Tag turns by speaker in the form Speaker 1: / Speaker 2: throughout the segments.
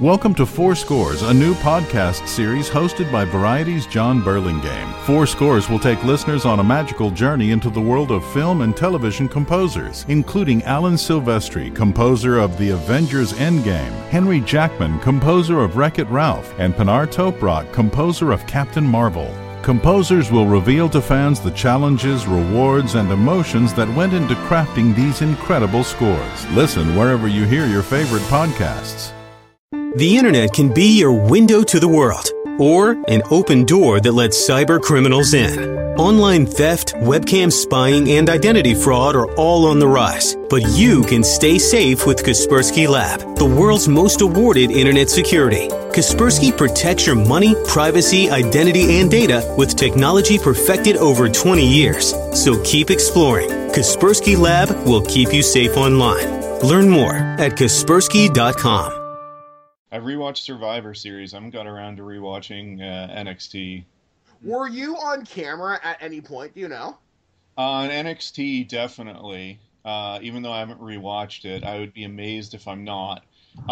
Speaker 1: Welcome to Four Scores, a new podcast series hosted by Variety's John Burlingame. Four Scores will take listeners on a magical journey into the world of film and television composers, including Alan Silvestri, composer of The Avengers Endgame, Henry Jackman, composer of Wreck-It Ralph, and Pinar Toprok, composer of Captain Marvel. Composers will reveal to fans the challenges, rewards, and emotions that went into crafting these incredible scores. Listen wherever you hear your favorite podcasts.
Speaker 2: The internet can be your window to the world, or an open door that lets cyber criminals in. Online theft, webcam spying, and identity fraud are all on the rise. But you can stay safe with Kaspersky Lab, the world's most awarded internet security. Kaspersky protects your money, privacy, identity, and data with technology perfected over 20 years. So keep exploring. Kaspersky Lab will keep you safe online. Learn more at Kaspersky.com.
Speaker 3: I rewatched Survivor Series. I haven't got around to rewatching NXT.
Speaker 4: Were you on camera at any point? Do you know?
Speaker 3: On NXT, definitely. Even though I haven't rewatched it, I would be amazed if I'm not.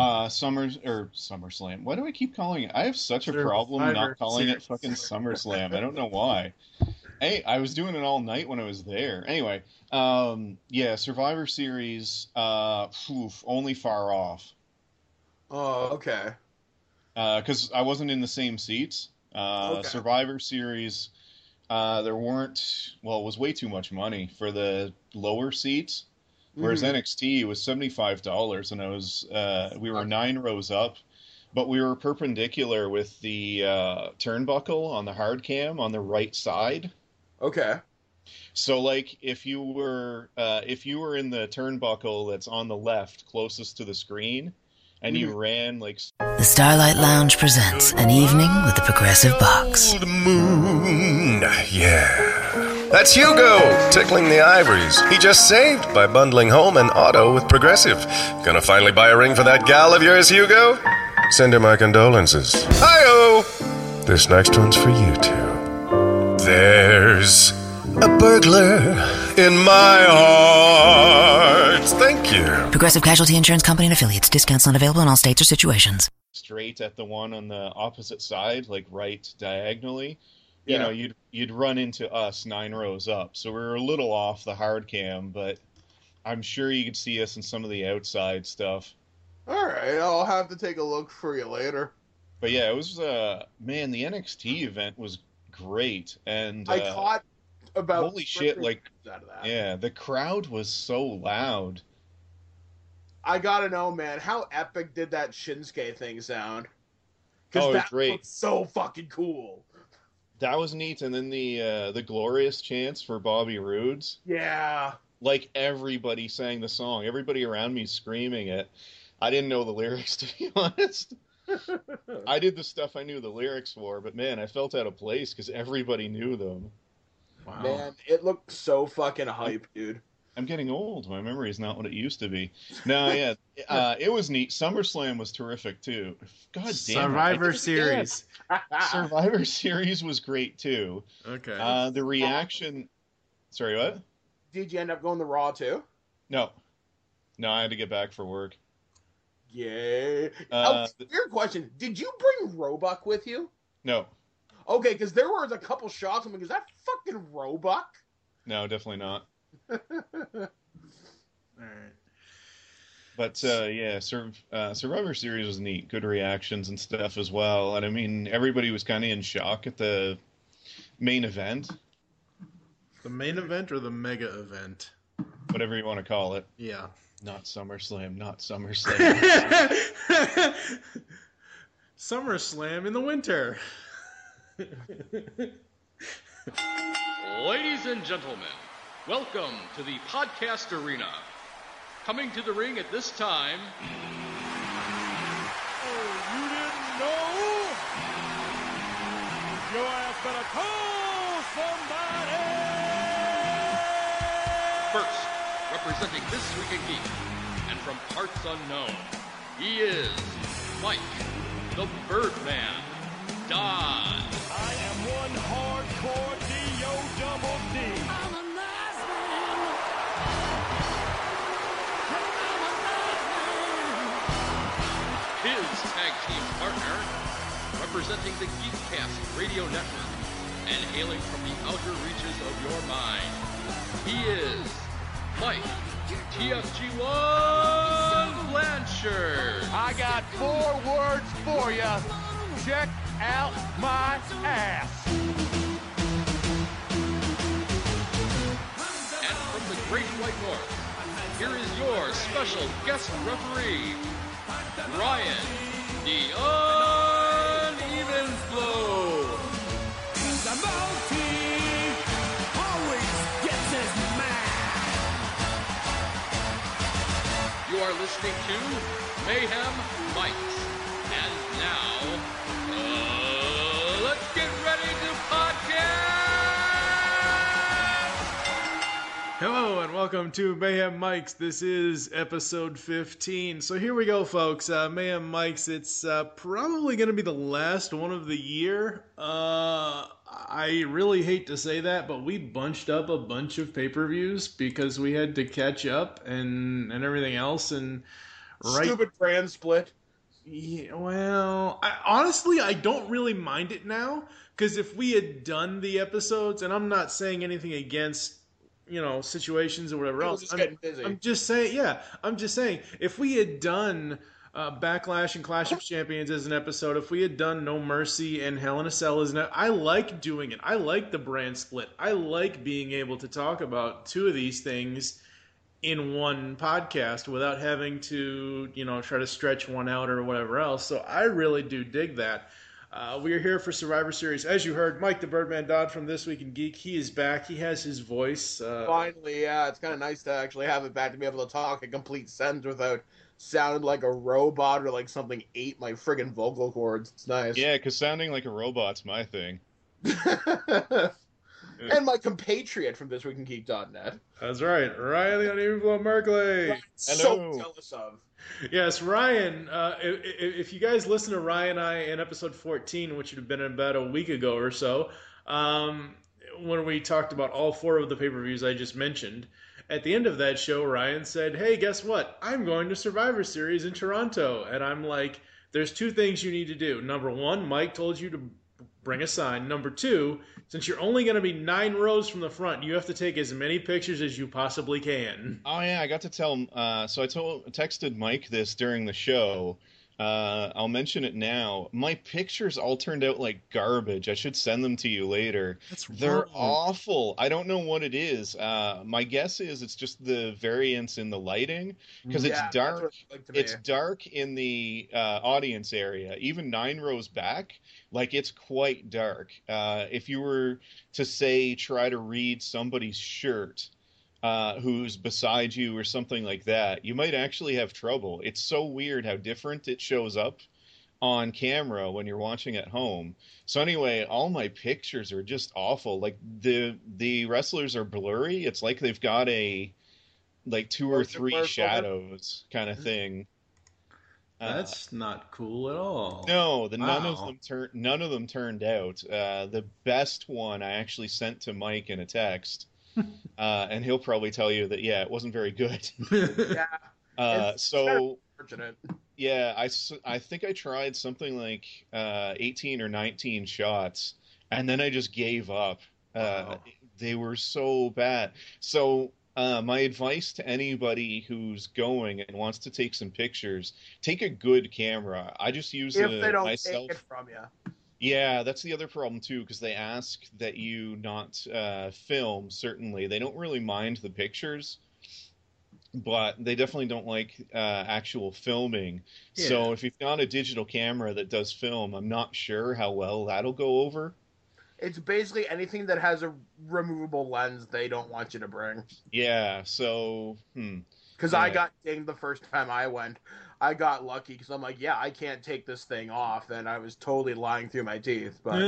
Speaker 3: SummerSlam. Why do I keep calling it? I have such a problem not calling it fucking SummerSlam. I don't know why. Hey, I was doing it all night when I was there. Anyway, Survivor Series. Only far off.
Speaker 4: Oh, okay.
Speaker 3: Because I wasn't in the same seats.
Speaker 4: Okay.
Speaker 3: Survivor Series, it was way too much money for the lower seats. Whereas NXT was $75, and we were 9 rows up, but we were perpendicular with the turnbuckle on the hard cam on the right side.
Speaker 4: Okay.
Speaker 3: So, like, if you were in the turnbuckle that's on the left, closest to the screen, and you ran like...
Speaker 5: The Starlight Lounge presents An Evening with the Progressive Box.
Speaker 6: Old moon, yeah. That's Hugo, tickling the ivories. He just saved by bundling home and auto with Progressive. Gonna finally buy a ring for that gal of yours, Hugo? Send her my condolences. Hi-oh! This next one's for you two. There's a burglar in my heart. Thank you.
Speaker 5: Progressive Casualty Insurance Company and Affiliates. Discounts not available in all states or situations.
Speaker 3: Straight at the one on the opposite side, like right diagonally.
Speaker 4: Yeah.
Speaker 3: You know, you'd run into us 9 rows up. So we were a little off the hard cam, but I'm sure you could see us in some of the outside stuff.
Speaker 4: All right, I'll have to take a look for you later.
Speaker 3: But yeah, it was the NXT event was great, and
Speaker 4: I caught about
Speaker 3: holy shit, like
Speaker 4: out of that.
Speaker 3: Yeah, the crowd was so loud.
Speaker 4: I gotta know, man, how epic did that Shinsuke thing sound?
Speaker 3: Oh, it was
Speaker 4: that
Speaker 3: great.
Speaker 4: looked so fucking cool.
Speaker 3: That was neat, and then the glorious chants for Bobby Roode's.
Speaker 4: Yeah.
Speaker 3: Like, everybody sang the song. Everybody around me screaming it. I didn't know the lyrics, to be honest. I did the stuff I knew the lyrics for, but man, I felt out of place because everybody knew them.
Speaker 4: Wow. Man, it looked so fucking hype, dude.
Speaker 3: I'm getting old. My memory is not what it used to be. No, yeah, it was neat. SummerSlam was terrific, too. God damn
Speaker 7: Survivor Series.
Speaker 3: Survivor Series was great, too.
Speaker 7: Okay.
Speaker 3: The reaction... Sorry, what?
Speaker 4: Did you end up going to Raw, too?
Speaker 3: No, I had to get back for work.
Speaker 4: Yeah. Weird question. Did you bring Roebuck with you?
Speaker 3: No.
Speaker 4: Okay, because there was a couple shots. I'm like, is that fucking Roebuck?
Speaker 3: No, definitely not.
Speaker 7: All right.
Speaker 3: But, Survivor Series was neat. Good reactions and stuff as well. And, I mean, everybody was kind of in shock at the main event.
Speaker 7: The main event or the mega event?
Speaker 3: Whatever you want to call it.
Speaker 7: Yeah.
Speaker 3: Not SummerSlam.
Speaker 7: SummerSlam in the winter.
Speaker 8: Ladies and gentlemen, welcome to the podcast arena. Coming to the ring at this time.
Speaker 9: Oh, you didn't know? Your ass better call somebody.
Speaker 8: First, representing This Week in Geek, and from parts unknown, he is Mike, the Birdman, Don.
Speaker 9: I am one hardcore D-O-double-D. I'm a nice man. I'm a nice man.
Speaker 8: His tag team partner, representing the Geekcast Radio Network and hailing from the outer reaches of your mind, he is Mike TFG1 Blanchard.
Speaker 9: I got 4 words for you. Check out my ass.
Speaker 8: And from the Great White North, here is your special guest referee, Ryan, the Uneven Flow.
Speaker 9: The multi always gets his man.
Speaker 8: You are listening to Mayhem Mics. And now, let's get ready to podcast!
Speaker 7: Hello and welcome to Mayhem Mics. This is episode 15. So here we go, folks. Mayhem Mics, it's probably going to be the last one of the year. I really hate to say that, but we bunched up a bunch of pay-per-views because we had to catch up and everything else. And
Speaker 4: Stupid brand split.
Speaker 7: Yeah, well, honestly, I don't really mind it now, because if we had done the episodes, and I'm not saying anything against, situations or whatever else. I'm just saying, if we had done Backlash and Clash of Champions as an episode, if we had done No Mercy and Hell in a Cell as an episode, I like doing it. I like the brand split. I like being able to talk about two of these things in one podcast without having to, try to stretch one out or whatever else. So I really do dig that. We are here for Survivor Series. As you heard, Mike the Birdman Dodd from This Week in Geek, he is back. He has his voice.
Speaker 4: Finally, yeah. It's kind of nice to actually have it back to be able to talk a complete sentence without sounding like a robot or like something ate my friggin' vocal cords. It's nice.
Speaker 3: Yeah, because sounding like a robot's my thing.
Speaker 4: And my compatriot from ThisWeekinGeek.net.
Speaker 7: That's right, Ryan the Uneven Flow Merkley.
Speaker 4: So jealous of.
Speaker 7: Yes, Ryan. If you guys listen to Ryan and I in episode 14, which would have been about a week ago or so, when we talked about all 4 of the pay-per-views I just mentioned, at the end of that show, Ryan said, "Hey, guess what? I'm going to Survivor Series in Toronto." And I'm like, there's 2 things you need to do. Number 1, Mike told you to bring a sign. Number 2, since you're only going to be 9 rows from the front, you have to take as many pictures as you possibly can.
Speaker 3: Oh yeah, I got to tell him. So I texted Mike this during the show. I'll mention it now. My pictures all turned out like garbage. I should send them to you later. They're awful. I don't know what it is. My guess is it's just the variance in the lighting, because it's dark. It's dark in the audience area. Even 9 rows back, like it's quite dark. If you were to say try to read somebody's shirt, who's beside you or something like that, you might actually have trouble. It's so weird how different it shows up on camera when you're watching at home. So anyway, all my pictures are just awful. Like the wrestlers are blurry. It's like they've got a 2 or 3 shadows kind of thing.
Speaker 7: That's not cool at all.
Speaker 3: No, none of them turned out. The best one I actually sent to Mike in a text. And he'll probably tell you that, it wasn't very good. So unfortunate. Yeah, I think I tried something like 18 or 19 shots, and then I just gave up. They were so bad. So my advice to anybody who's going and wants to take some pictures, take a good camera. I just use
Speaker 4: if they don't take it from you.
Speaker 3: Yeah, that's the other problem, too, because they ask that you not film, certainly. They don't really mind the pictures, but they definitely don't like actual filming. Yeah. So if you've got a digital camera that does film, I'm not sure how well that'll go over.
Speaker 4: It's basically anything that has a removable lens they don't want you to bring.
Speaker 3: Yeah, so...
Speaker 4: Because I got dinged the first time I went. I got lucky because I'm like, I can't take this thing off, and I was totally lying through my teeth. But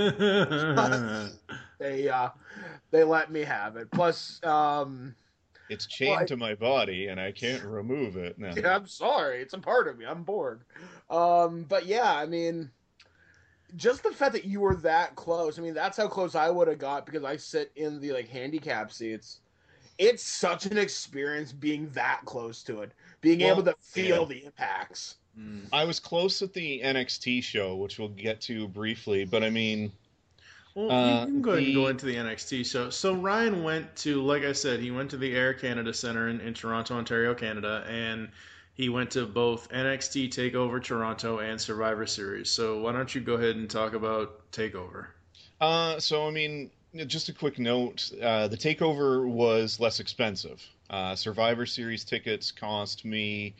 Speaker 4: they let me have it. Plus,
Speaker 3: it's chained to my body, and I can't remove it now.
Speaker 4: Yeah, I'm sorry. It's a part of me. I'm bored. But yeah, I mean, just the fact that you were that close. I mean, that's how close I would have got because I sit in the handicap seats. It's such an experience being that close to it, being able to feel the impacts.
Speaker 3: I was close at the NXT show, which we'll get to briefly, but I mean...
Speaker 7: Well, you can go ahead and go into the NXT show. So Ryan went to, like I said, he went to the Air Canada Centre in Toronto, Ontario, Canada, and he went to both NXT TakeOver Toronto and Survivor Series. So why don't you go ahead and talk about TakeOver?
Speaker 3: So, I mean, just a quick note, the TakeOver was less expensive. Survivor Series tickets cost me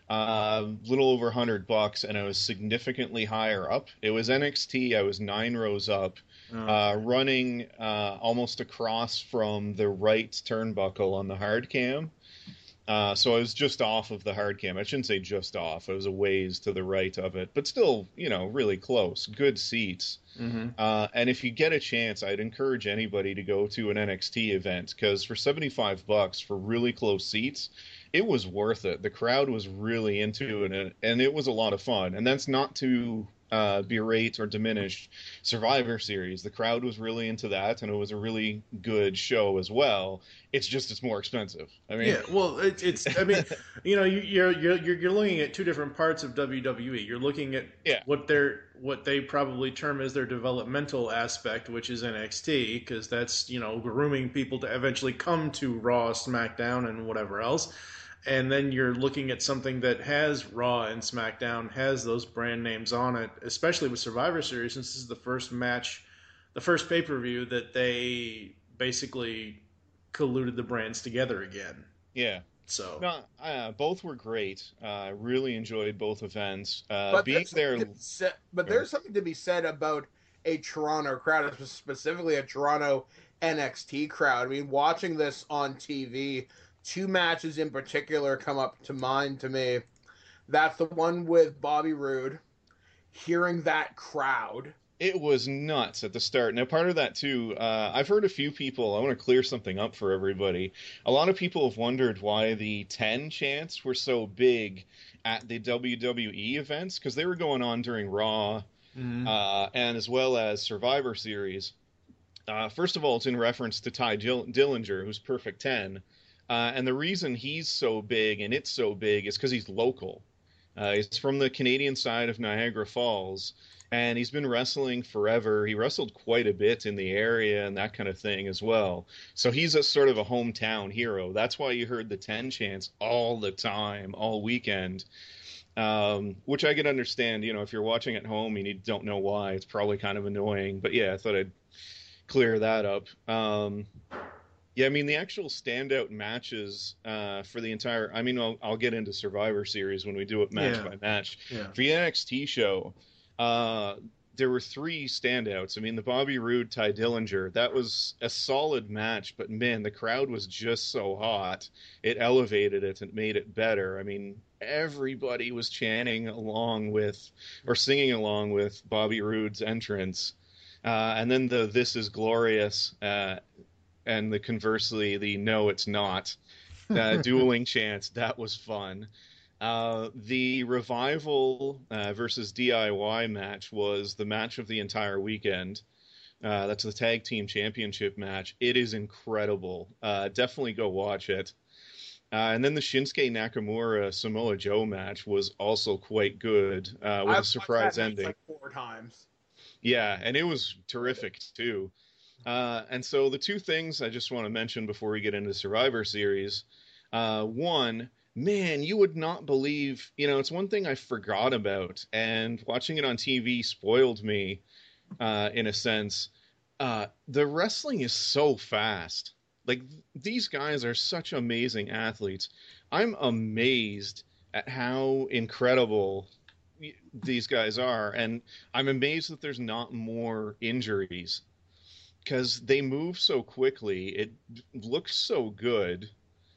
Speaker 3: a little over $100, and I was significantly higher up. It was NXT, I was 9 rows up. Running almost across from the right turnbuckle on the hard cam. So I was just off of the hard cam. I shouldn't say just off. I was a ways to the right of it, but still, really close. Good seats. Mm-hmm. And if you get a chance, I'd encourage anybody to go to an NXT event, because for $75 for really close seats, it was worth it. The crowd was really into it, and it was a lot of fun. And that's not to berate or diminish Survivor Series. The crowd was really into that, and it was a really good show as well. It's more expensive. I mean,
Speaker 7: yeah. Well, it's. I mean, you're looking at two different parts of WWE. You're looking at what they probably term as their developmental aspect, which is NXT, because that's grooming people to eventually come to Raw, SmackDown, and whatever else. And then you're looking at something that has Raw and SmackDown, has those brand names on it, especially with Survivor Series, since this is the first match, the first pay-per-view that they basically colluded the brands together again.
Speaker 3: Yeah.
Speaker 7: So
Speaker 3: both were great. I really enjoyed both events.
Speaker 4: But
Speaker 3: being there,
Speaker 4: there's something to be said about a Toronto crowd, specifically a Toronto NXT crowd. I mean, watching this on TV, 2 matches in particular come up to mind to me. That's the one with Bobby Roode. Hearing that crowd.
Speaker 3: It was nuts at the start. Now, part of that, too, I've heard a few people, I want to clear something up for everybody. A lot of people have wondered why the 10 chants were so big at the WWE events, because they were going on during Raw, and as well as Survivor Series. First of all, it's in reference to Ty Dillinger, who's Perfect 10. And the reason he's so big and it's so big is because he's local. He's from the Canadian side of Niagara Falls, and he's been wrestling forever. He wrestled quite a bit in the area and that kind of thing as well. So he's a sort of a hometown hero. That's why you heard the 10 chants all the time, all weekend, which I could understand. If you're watching at home and you don't know why, it's probably kind of annoying. But yeah, I thought I'd clear that up. Yeah, I mean, the actual standout matches for the entire... I mean, I'll get into Survivor Series when we do it match by match. Yeah. For the NXT show, there were 3 standouts. I mean, the Bobby Roode, Ty Dillinger, that was a solid match, but man, the crowd was just so hot. It elevated it and made it better. I mean, everybody was chanting along with, or singing along with Bobby Roode's entrance. And then the This Is Glorious... and conversely, the No, It's Not dueling chants. That was fun. The Revival versus DIY match was the match of the entire weekend. That's the Tag Team Championship match. It is incredible. Definitely go watch it. And then the Shinsuke Nakamura Samoa Joe match was also quite good with a surprise ending.
Speaker 4: Like 4 times.
Speaker 3: Yeah, and it was terrific too. And so the 2 things I just want to mention before we get into Survivor Series. One, man, you would not believe, it's one thing I forgot about, and watching it on TV spoiled me, in a sense. The wrestling is so fast. Like, these guys are such amazing athletes. I'm amazed at how incredible these guys are, and I'm amazed that there's not more injuries. Because they move so quickly, it looks so good.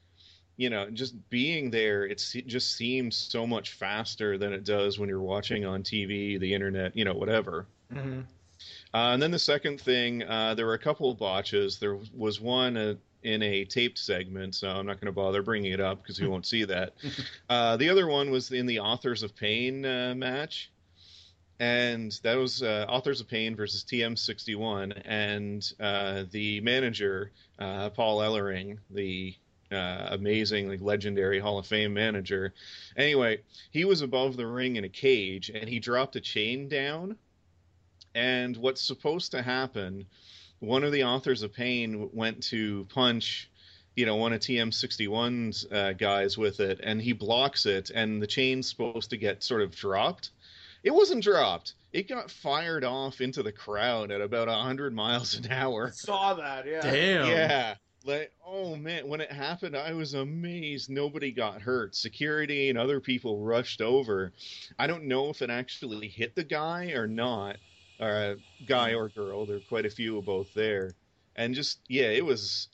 Speaker 3: Just being there, it just seems so much faster than it does when you're watching on TV, the internet, whatever. Mm-hmm. And then the second thing, there were a couple of botches. There was one in a taped segment, so I'm not going to bother bringing it up because you won't see that. The other one was in the Authors of Pain match. And that was Authors of Pain versus TM61, and the manager, Paul Ellering, the amazing, like legendary Hall of Fame manager. Anyway, he was above the ring in a cage, and he dropped a chain down. And what's supposed to happen? One of the Authors of Pain went to punch, one of TM61's guys with it, and he blocks it, and the chain's supposed to get sort of dropped. It wasn't dropped. It got fired off into the crowd at about 100 miles an hour.
Speaker 4: I saw that, yeah.
Speaker 7: Damn.
Speaker 3: Yeah. Like, oh man, when it happened, I was amazed nobody got hurt. Security and other people rushed over. I don't know if it actually hit the guy or not, or guy or girl. There were quite a few of both there. And just, yeah, it was...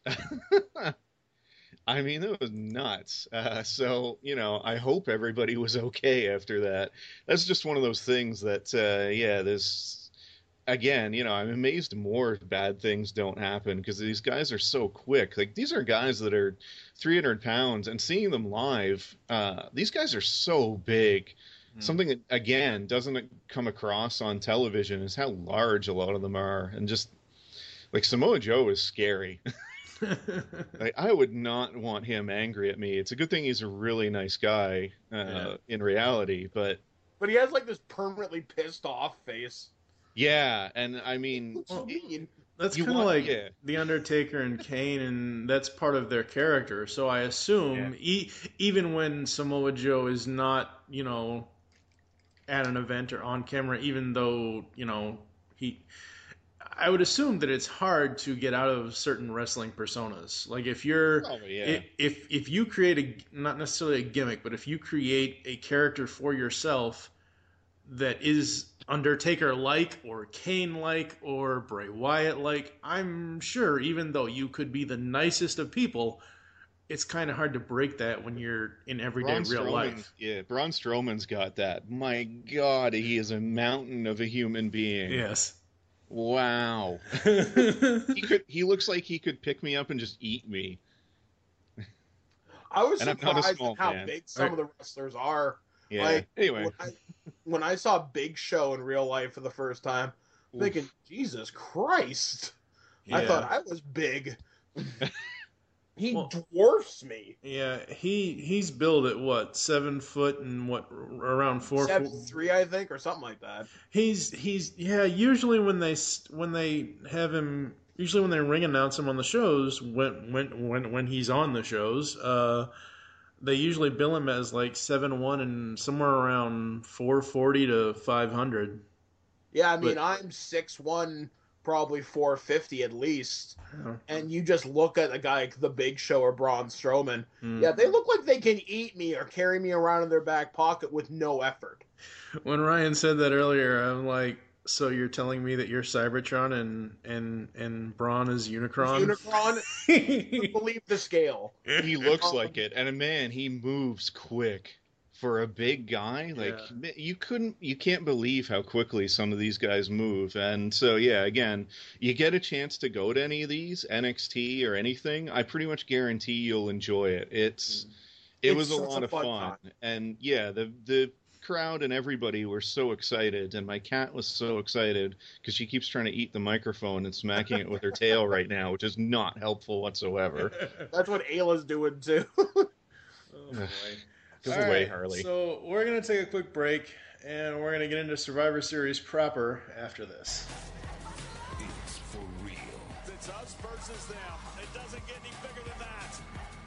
Speaker 3: I mean, it was nuts. So, I hope everybody was okay after that. That's just one of those things that, there's... Again, I'm amazed more bad things don't happen because these guys are so quick. Like, these are guys that are 300 pounds, and seeing them live, these guys are so big. Something that, again, doesn't come across on television is how large a lot of them are. And just, like, Samoa Joe is scary. Like, I would not want him angry at me. It's a good thing he's a really nice guy in reality, but
Speaker 4: he has, like, this permanently pissed off face.
Speaker 3: Yeah, and I mean...
Speaker 7: That's kind of like The Undertaker and Kane, and that's part of their character. So I assume, even when Samoa Joe is not, at an event or on camera, even though, I would assume that it's hard to get out of certain wrestling personas. Like if you're, if you create not necessarily a gimmick, but if you create a character for yourself that is Undertaker-like or Kane-like or Bray Wyatt-like, I'm sure even though you could be the nicest of people, it's kind of hard to break that when you're in everyday real life.
Speaker 3: Yeah, Braun Strowman's got that. My God, he is a mountain of a human being.
Speaker 7: Yes.
Speaker 3: Wow. He looks like he could pick me up and just eat me.
Speaker 4: I was surprised at how big some of the wrestlers are.
Speaker 3: Yeah.
Speaker 4: Like,
Speaker 3: anyway,
Speaker 4: when I saw Big Show in real life for the first time, thinking, Jesus Christ, I thought I was big. He dwarfs me.
Speaker 7: Yeah, he's billed at what, 7 foot and what, around 4 foot?
Speaker 4: 7'3", I think, or something like that.
Speaker 7: He's usually when they have him, usually when they ring announce him on the shows, when he's on the shows, they usually bill him as like 7'1" and somewhere around 440 to 500.
Speaker 4: Yeah, I mean, I'm 6'1", probably 450 at least.
Speaker 7: Yeah.
Speaker 4: And you just look at a guy like the Big Show or Braun Strowman. Yeah, they look like they can eat me or carry me around in their back pocket with no effort.
Speaker 7: When Ryan said that earlier, I'm like, so you're telling me that you're Cybertron and Braun is Unicron?
Speaker 4: Unicron? Believe the scale.
Speaker 3: He looks like it. And man, he moves quick. For a big guy, like you can't believe how quickly some of these guys move. And so, again, you get a chance to go to any of these, NXT or anything, I pretty much guarantee you'll enjoy it. It was a lot of fun. And the crowd and everybody were so excited, and my cat was so excited because she keeps trying to eat the microphone and smacking it with her tail right now, which is not helpful whatsoever.
Speaker 4: That's what Ayla's doing too.
Speaker 7: Oh boy.
Speaker 3: Go away, Harley.
Speaker 7: So we're going to take a quick break, and we're going to get into Survivor Series proper after this.
Speaker 10: It's for real. It's us versus them. It doesn't get any bigger than that.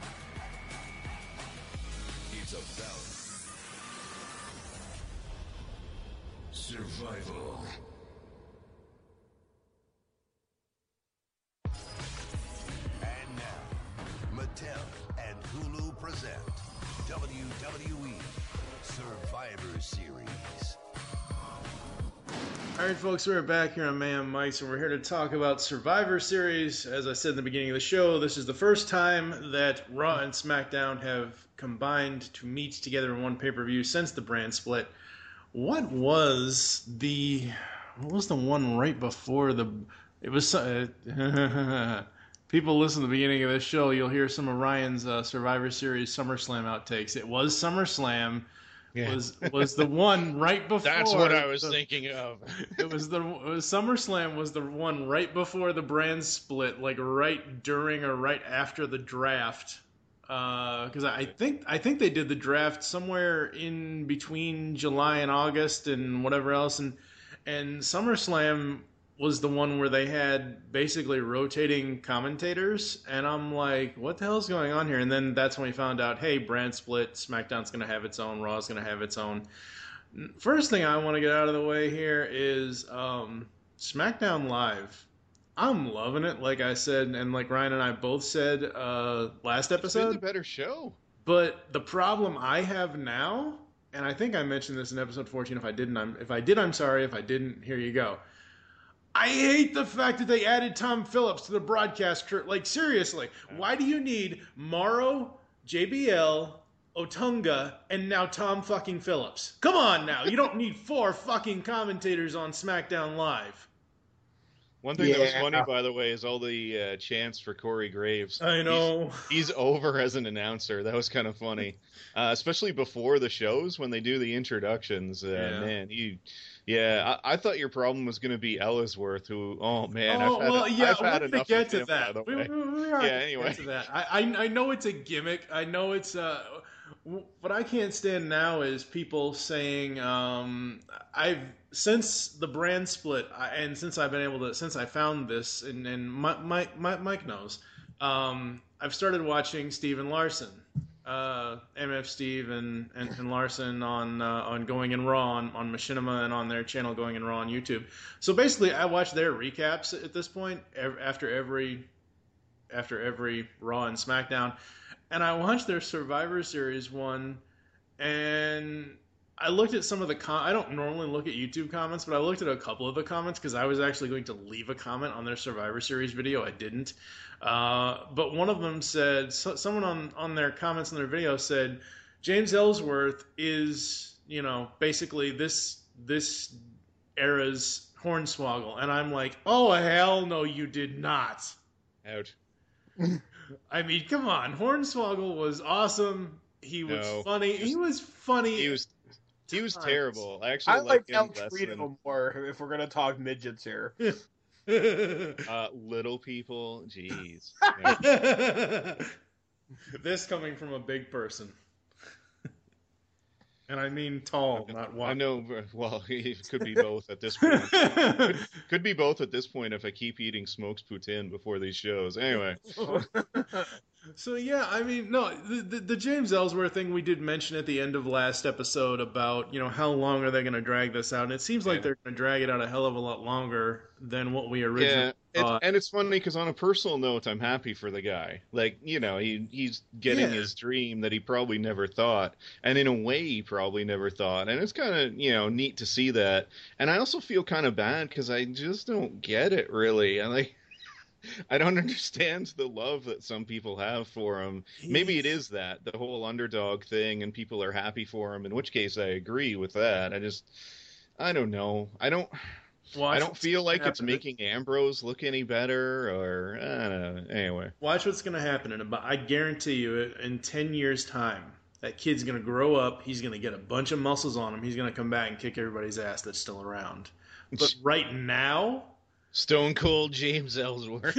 Speaker 10: It's about survival. And now, Mattel and Hulu present WWE Survivor Series.
Speaker 7: All right, folks, we're back here on Man Mics, and we're here to talk about Survivor Series. As I said in the beginning of the show, this is the first time that Raw and SmackDown have combined to meet together in one pay-per-view since the brand split. What was the one right before the... It was... People listen to the beginning of this show, you'll hear some of Ryan's Survivor Series SummerSlam outtakes. It was SummerSlam.
Speaker 3: Yeah.
Speaker 7: Was the one right before.
Speaker 3: That's what I was thinking of.
Speaker 7: SummerSlam was the one right before the brand split, like right during or right after the draft. because I think they did the draft somewhere in between July and August and whatever else, and SummerSlam was the one where they had basically rotating commentators, and I'm like, what the hell's going on here? And then that's when we found out, hey, brand split, SmackDown's going to have its own, Raw's going to have its own. First thing I want to get out of the way here is SmackDown Live. I'm loving it, like I said, and like Ryan and I both said last episode.
Speaker 3: It's been the better show.
Speaker 7: But the problem I have now, and I think I mentioned this in episode 14. If I did, I'm sorry. If I didn't, here you go. I hate the fact that they added Tom Phillips to the broadcast crew. Like, seriously, why do you need Morrow, JBL, Otunga, and now Tom fucking Phillips? Come on now. You don't need 4 fucking commentators on SmackDown Live.
Speaker 3: One thing that was funny, by the way, is all the chants for Corey Graves.
Speaker 7: I know.
Speaker 3: He's over as an announcer. That was kind of funny. Especially before the shows when they do the introductions. Man, I thought your problem was going to be Ellsworth, who, I've had enough of him, by the way. Anyway.
Speaker 7: To that. I know it's a gimmick. I know it's what I can't stand now is people saying since the brand split and since I've been able to, since I found this and Mike knows, I've started watching Steve and Larson, MF Steve and Larson on Going in Raw on Machinima and on their channel Going in Raw on YouTube. So basically, I watch their recaps at this point after every Raw and SmackDown, and I watched their Survivor Series one, and I looked at some of the I don't normally look at YouTube comments, but I looked at a couple of the comments because I was actually going to leave a comment on their Survivor Series video. I didn't. But one of them said, someone on their comments on their video said, James Ellsworth is, basically this era's Hornswoggle. And I'm like, oh, hell no, you did not.
Speaker 3: Ouch.
Speaker 7: I mean, come on. Hornswoggle was awesome. He was funny. He was funny.
Speaker 3: He was terrible. I
Speaker 4: like El Torito more if we're going to talk midgets here.
Speaker 3: Little people, jeez.
Speaker 7: This coming from a big person. And I mean tall, not wide.
Speaker 3: I know, well, it could be both at this point. could be both at this point if I keep eating smoked poutine before these shows. Anyway.
Speaker 7: So, yeah, I mean, no, the James Ellsworth thing we did mention at the end of last episode about, how long are they going to drag this out? And it seems like they're going to drag it out a hell of a lot longer than what we originally thought.
Speaker 3: And it's funny because on a personal note, I'm happy for the guy. Like, he's getting his dream that he probably never thought. And in a way, he probably never thought. And it's kind of, neat to see that. And I also feel kind of bad because I just don't get it, really. I don't understand the love that some people have for him. Maybe it is the whole underdog thing and people are happy for him, in which case I agree with that. I don't know. I don't feel like it's making Ambrose look any better or, I don't know. Anyway.
Speaker 7: Watch what's going to happen. I guarantee you in 10 years' time, that kid's going to grow up. He's going to get a bunch of muscles on him. He's going to come back and kick everybody's ass that's still around. But right now...
Speaker 3: Stone Cold James Ellsworth.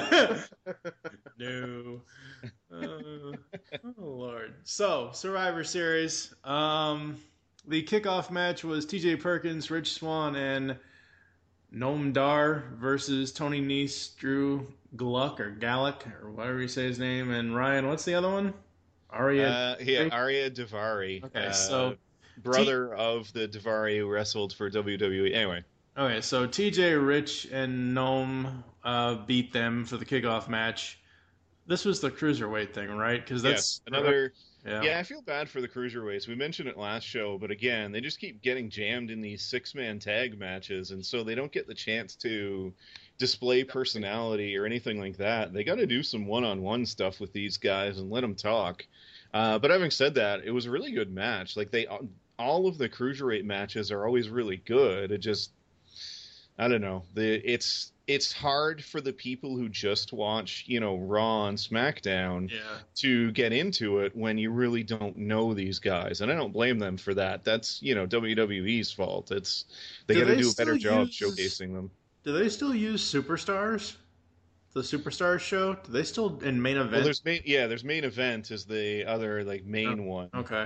Speaker 7: No. Oh, Lord. So, Survivor Series. The kickoff match was TJ Perkins, Rich Swann, and Noam Dar versus Tony Nese, Drew Gulak, or whatever you say his name. And Ryan, what's the other one? Arya
Speaker 3: Daivari.
Speaker 7: Okay, so...
Speaker 3: brother of the Daivari who wrestled for WWE. Anyway.
Speaker 7: Okay, so TJ, Rich, and Noam beat them for the kickoff match. This was the cruiserweight thing, right? Because that's
Speaker 3: another. Yeah, I feel bad for the cruiserweights. We mentioned it last show, but again, they just keep getting jammed in these 6-man tag matches, and so they don't get the chance to display personality or anything like that. They got to do some one-on-one stuff with these guys and let them talk. But having said that, it was a really good match. Like all of the cruiserweight matches are always really good. It just. I don't know. It's hard for the people who just watch, Raw and SmackDown to get into it when you really don't know these guys. And I don't blame them for that. That's, WWE's fault. They got to do a better job showcasing them.
Speaker 7: Do they still use superstars? the Superstars show? Do they still in main event?
Speaker 3: Well, there's main event is the other main one.
Speaker 7: Okay.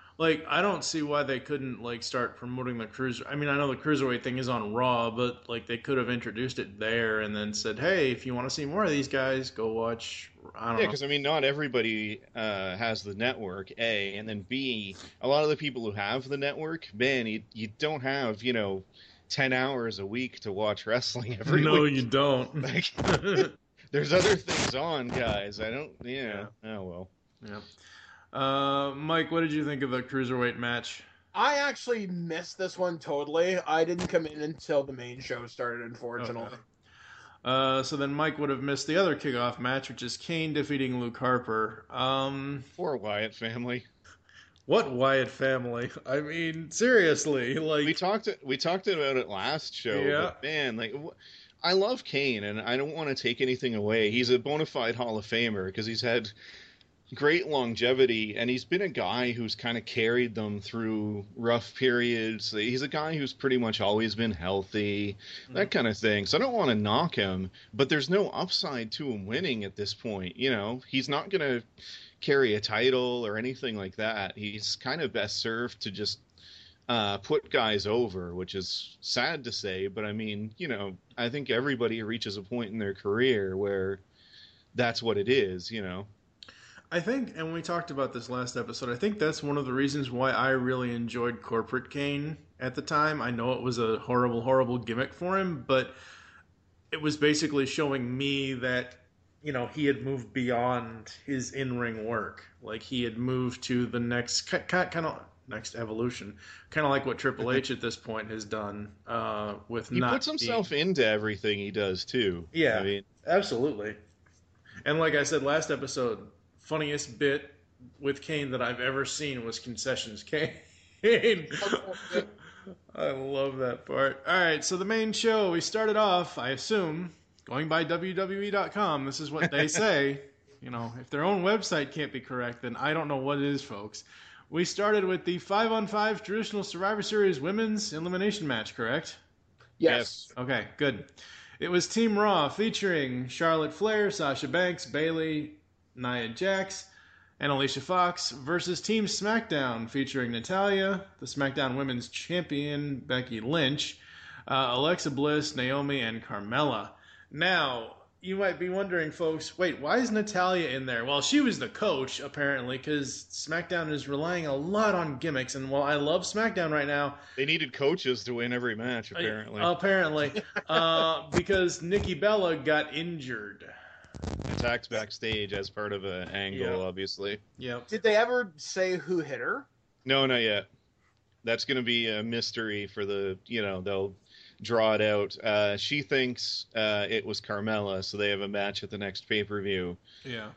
Speaker 7: I don't see why they couldn't start promoting the cruiser. I mean, I know the cruiserweight thing is on Raw, but they could have introduced it there and then said, "Hey, if you want to see more of these guys, go watch." I don't know.
Speaker 3: Yeah, because not everybody has the network. A, and then B, a lot of the people who have the network, man, you don't have 10 hours a week to watch wrestling every week.
Speaker 7: No, you don't.
Speaker 3: There's other things on, guys. I don't. Yeah. Oh well.
Speaker 7: Yeah. Mike, what did you think of the cruiserweight match?
Speaker 4: I actually missed this one totally. I didn't come in until the main show started, unfortunately.
Speaker 7: Okay. So then Mike would have missed the other kickoff match, which is Kane defeating Luke Harper.
Speaker 3: Poor Wyatt family.
Speaker 7: What Wyatt family? I mean, seriously,
Speaker 3: we talked about it last show.
Speaker 7: Yeah.
Speaker 3: But man, I love Kane, and I don't want to take anything away. He's a bona fide Hall of Famer because he's had great longevity, and he's been a guy who's kind of carried them through rough periods. He's a guy who's pretty much always been healthy, that kind of thing. So I don't want to knock him, but there's no upside to him winning at this point. He's not going to carry a title or anything like that. He's kind of best served to just put guys over, which is sad to say, but I mean, I think everybody reaches a point in their career where that's what it is,
Speaker 7: I think, and we talked about this last episode, I think that's one of the reasons why I really enjoyed Corporate Kane at the time. I know it was a horrible, horrible gimmick for him, but it was basically showing me that, he had moved beyond his in-ring work. He had moved to the next next evolution, kind of like what Triple H at this point has done. He
Speaker 3: puts himself into everything he does too.
Speaker 7: Yeah, absolutely. And like I said last episode, funniest bit with Kane that I've ever seen was Concessions Kane. I love that part. All right, so the main show, we started off, I assume, going by WWE.com. This is what they say. If their own website can't be correct, then I don't know what is, folks. We started with the 5-on-5 traditional Survivor Series women's elimination match, correct?
Speaker 4: Yes.
Speaker 7: Okay, good. It was Team Raw featuring Charlotte Flair, Sasha Banks, Bayley, Nia Jax, and Alicia Fox versus Team SmackDown featuring Natalya, the SmackDown Women's Champion Becky Lynch, Alexa Bliss, Naomi, and Carmella. Now, you might be wondering, folks, wait, why is Natalya in there? Well, she was the coach, apparently, because SmackDown is relying a lot on gimmicks, and while I love SmackDown right now...
Speaker 3: They needed coaches to win every match, apparently.
Speaker 7: Because Nikki Bella got injured.
Speaker 3: Attacked backstage as part of an angle, obviously.
Speaker 7: Yep.
Speaker 4: Did they ever say who hit her?
Speaker 3: No, not yet. That's going to be a mystery for they'll draw it out. She thinks it was Carmella, so they have a match at the next pay-per-view.
Speaker 7: Yeah.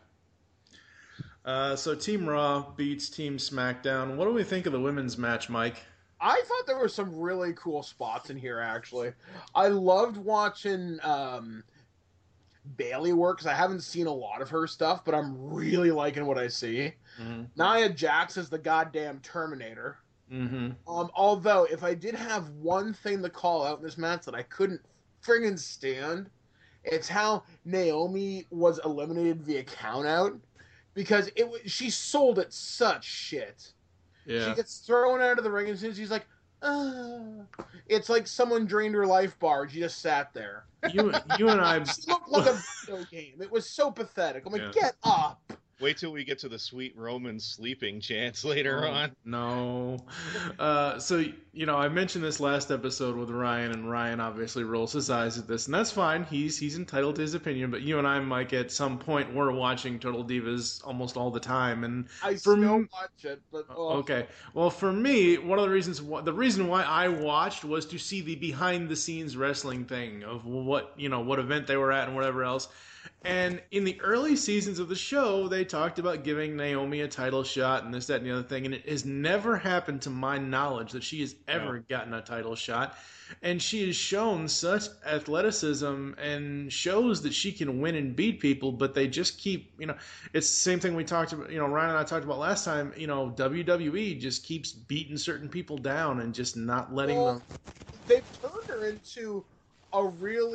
Speaker 7: So Team Raw beats Team SmackDown. What do we think of the women's match, Mike?
Speaker 4: I thought there were some really cool spots in here, actually. I loved watching... Bayley work, because I haven't seen a lot of her stuff, but I'm really liking what I see. Mm-hmm. Nia Jax is the goddamn Terminator.
Speaker 7: Mm-hmm.
Speaker 4: Although, if I did have one thing to call out in this match that I couldn't friggin' stand, it's how Naomi was eliminated via countout, because she sold it such shit.
Speaker 7: Yeah.
Speaker 4: She gets thrown out of the ring, and she's like, it's like someone drained her life bar and she just sat there.
Speaker 7: You and I...
Speaker 4: She looked like a video game. It was so pathetic. I'm like, get up.
Speaker 3: Wait till we get to the sweet Roman sleeping chants later on.
Speaker 7: No. So, I mentioned this last episode with Ryan, and Ryan obviously rolls his eyes at this, and that's fine. He's entitled to his opinion, but you and I, Mike, at some point, we're watching Total Divas almost all the time. And
Speaker 4: I still watch it, but...
Speaker 7: Okay. Well, for me, one of the reason why I watched was to see the behind-the-scenes wrestling thing of what event they were at and whatever else. And in the early seasons of the show, they talked about giving Naomi a title shot and this, that, and the other thing. And it has never happened to my knowledge that she has ever gotten a title shot. And she has shown such athleticism and shows that she can win and beat people, but they just keep, it's the same thing we talked about, Ryan and I talked about last time, WWE just keeps beating certain people down and just not letting them.
Speaker 4: They've turned her into a really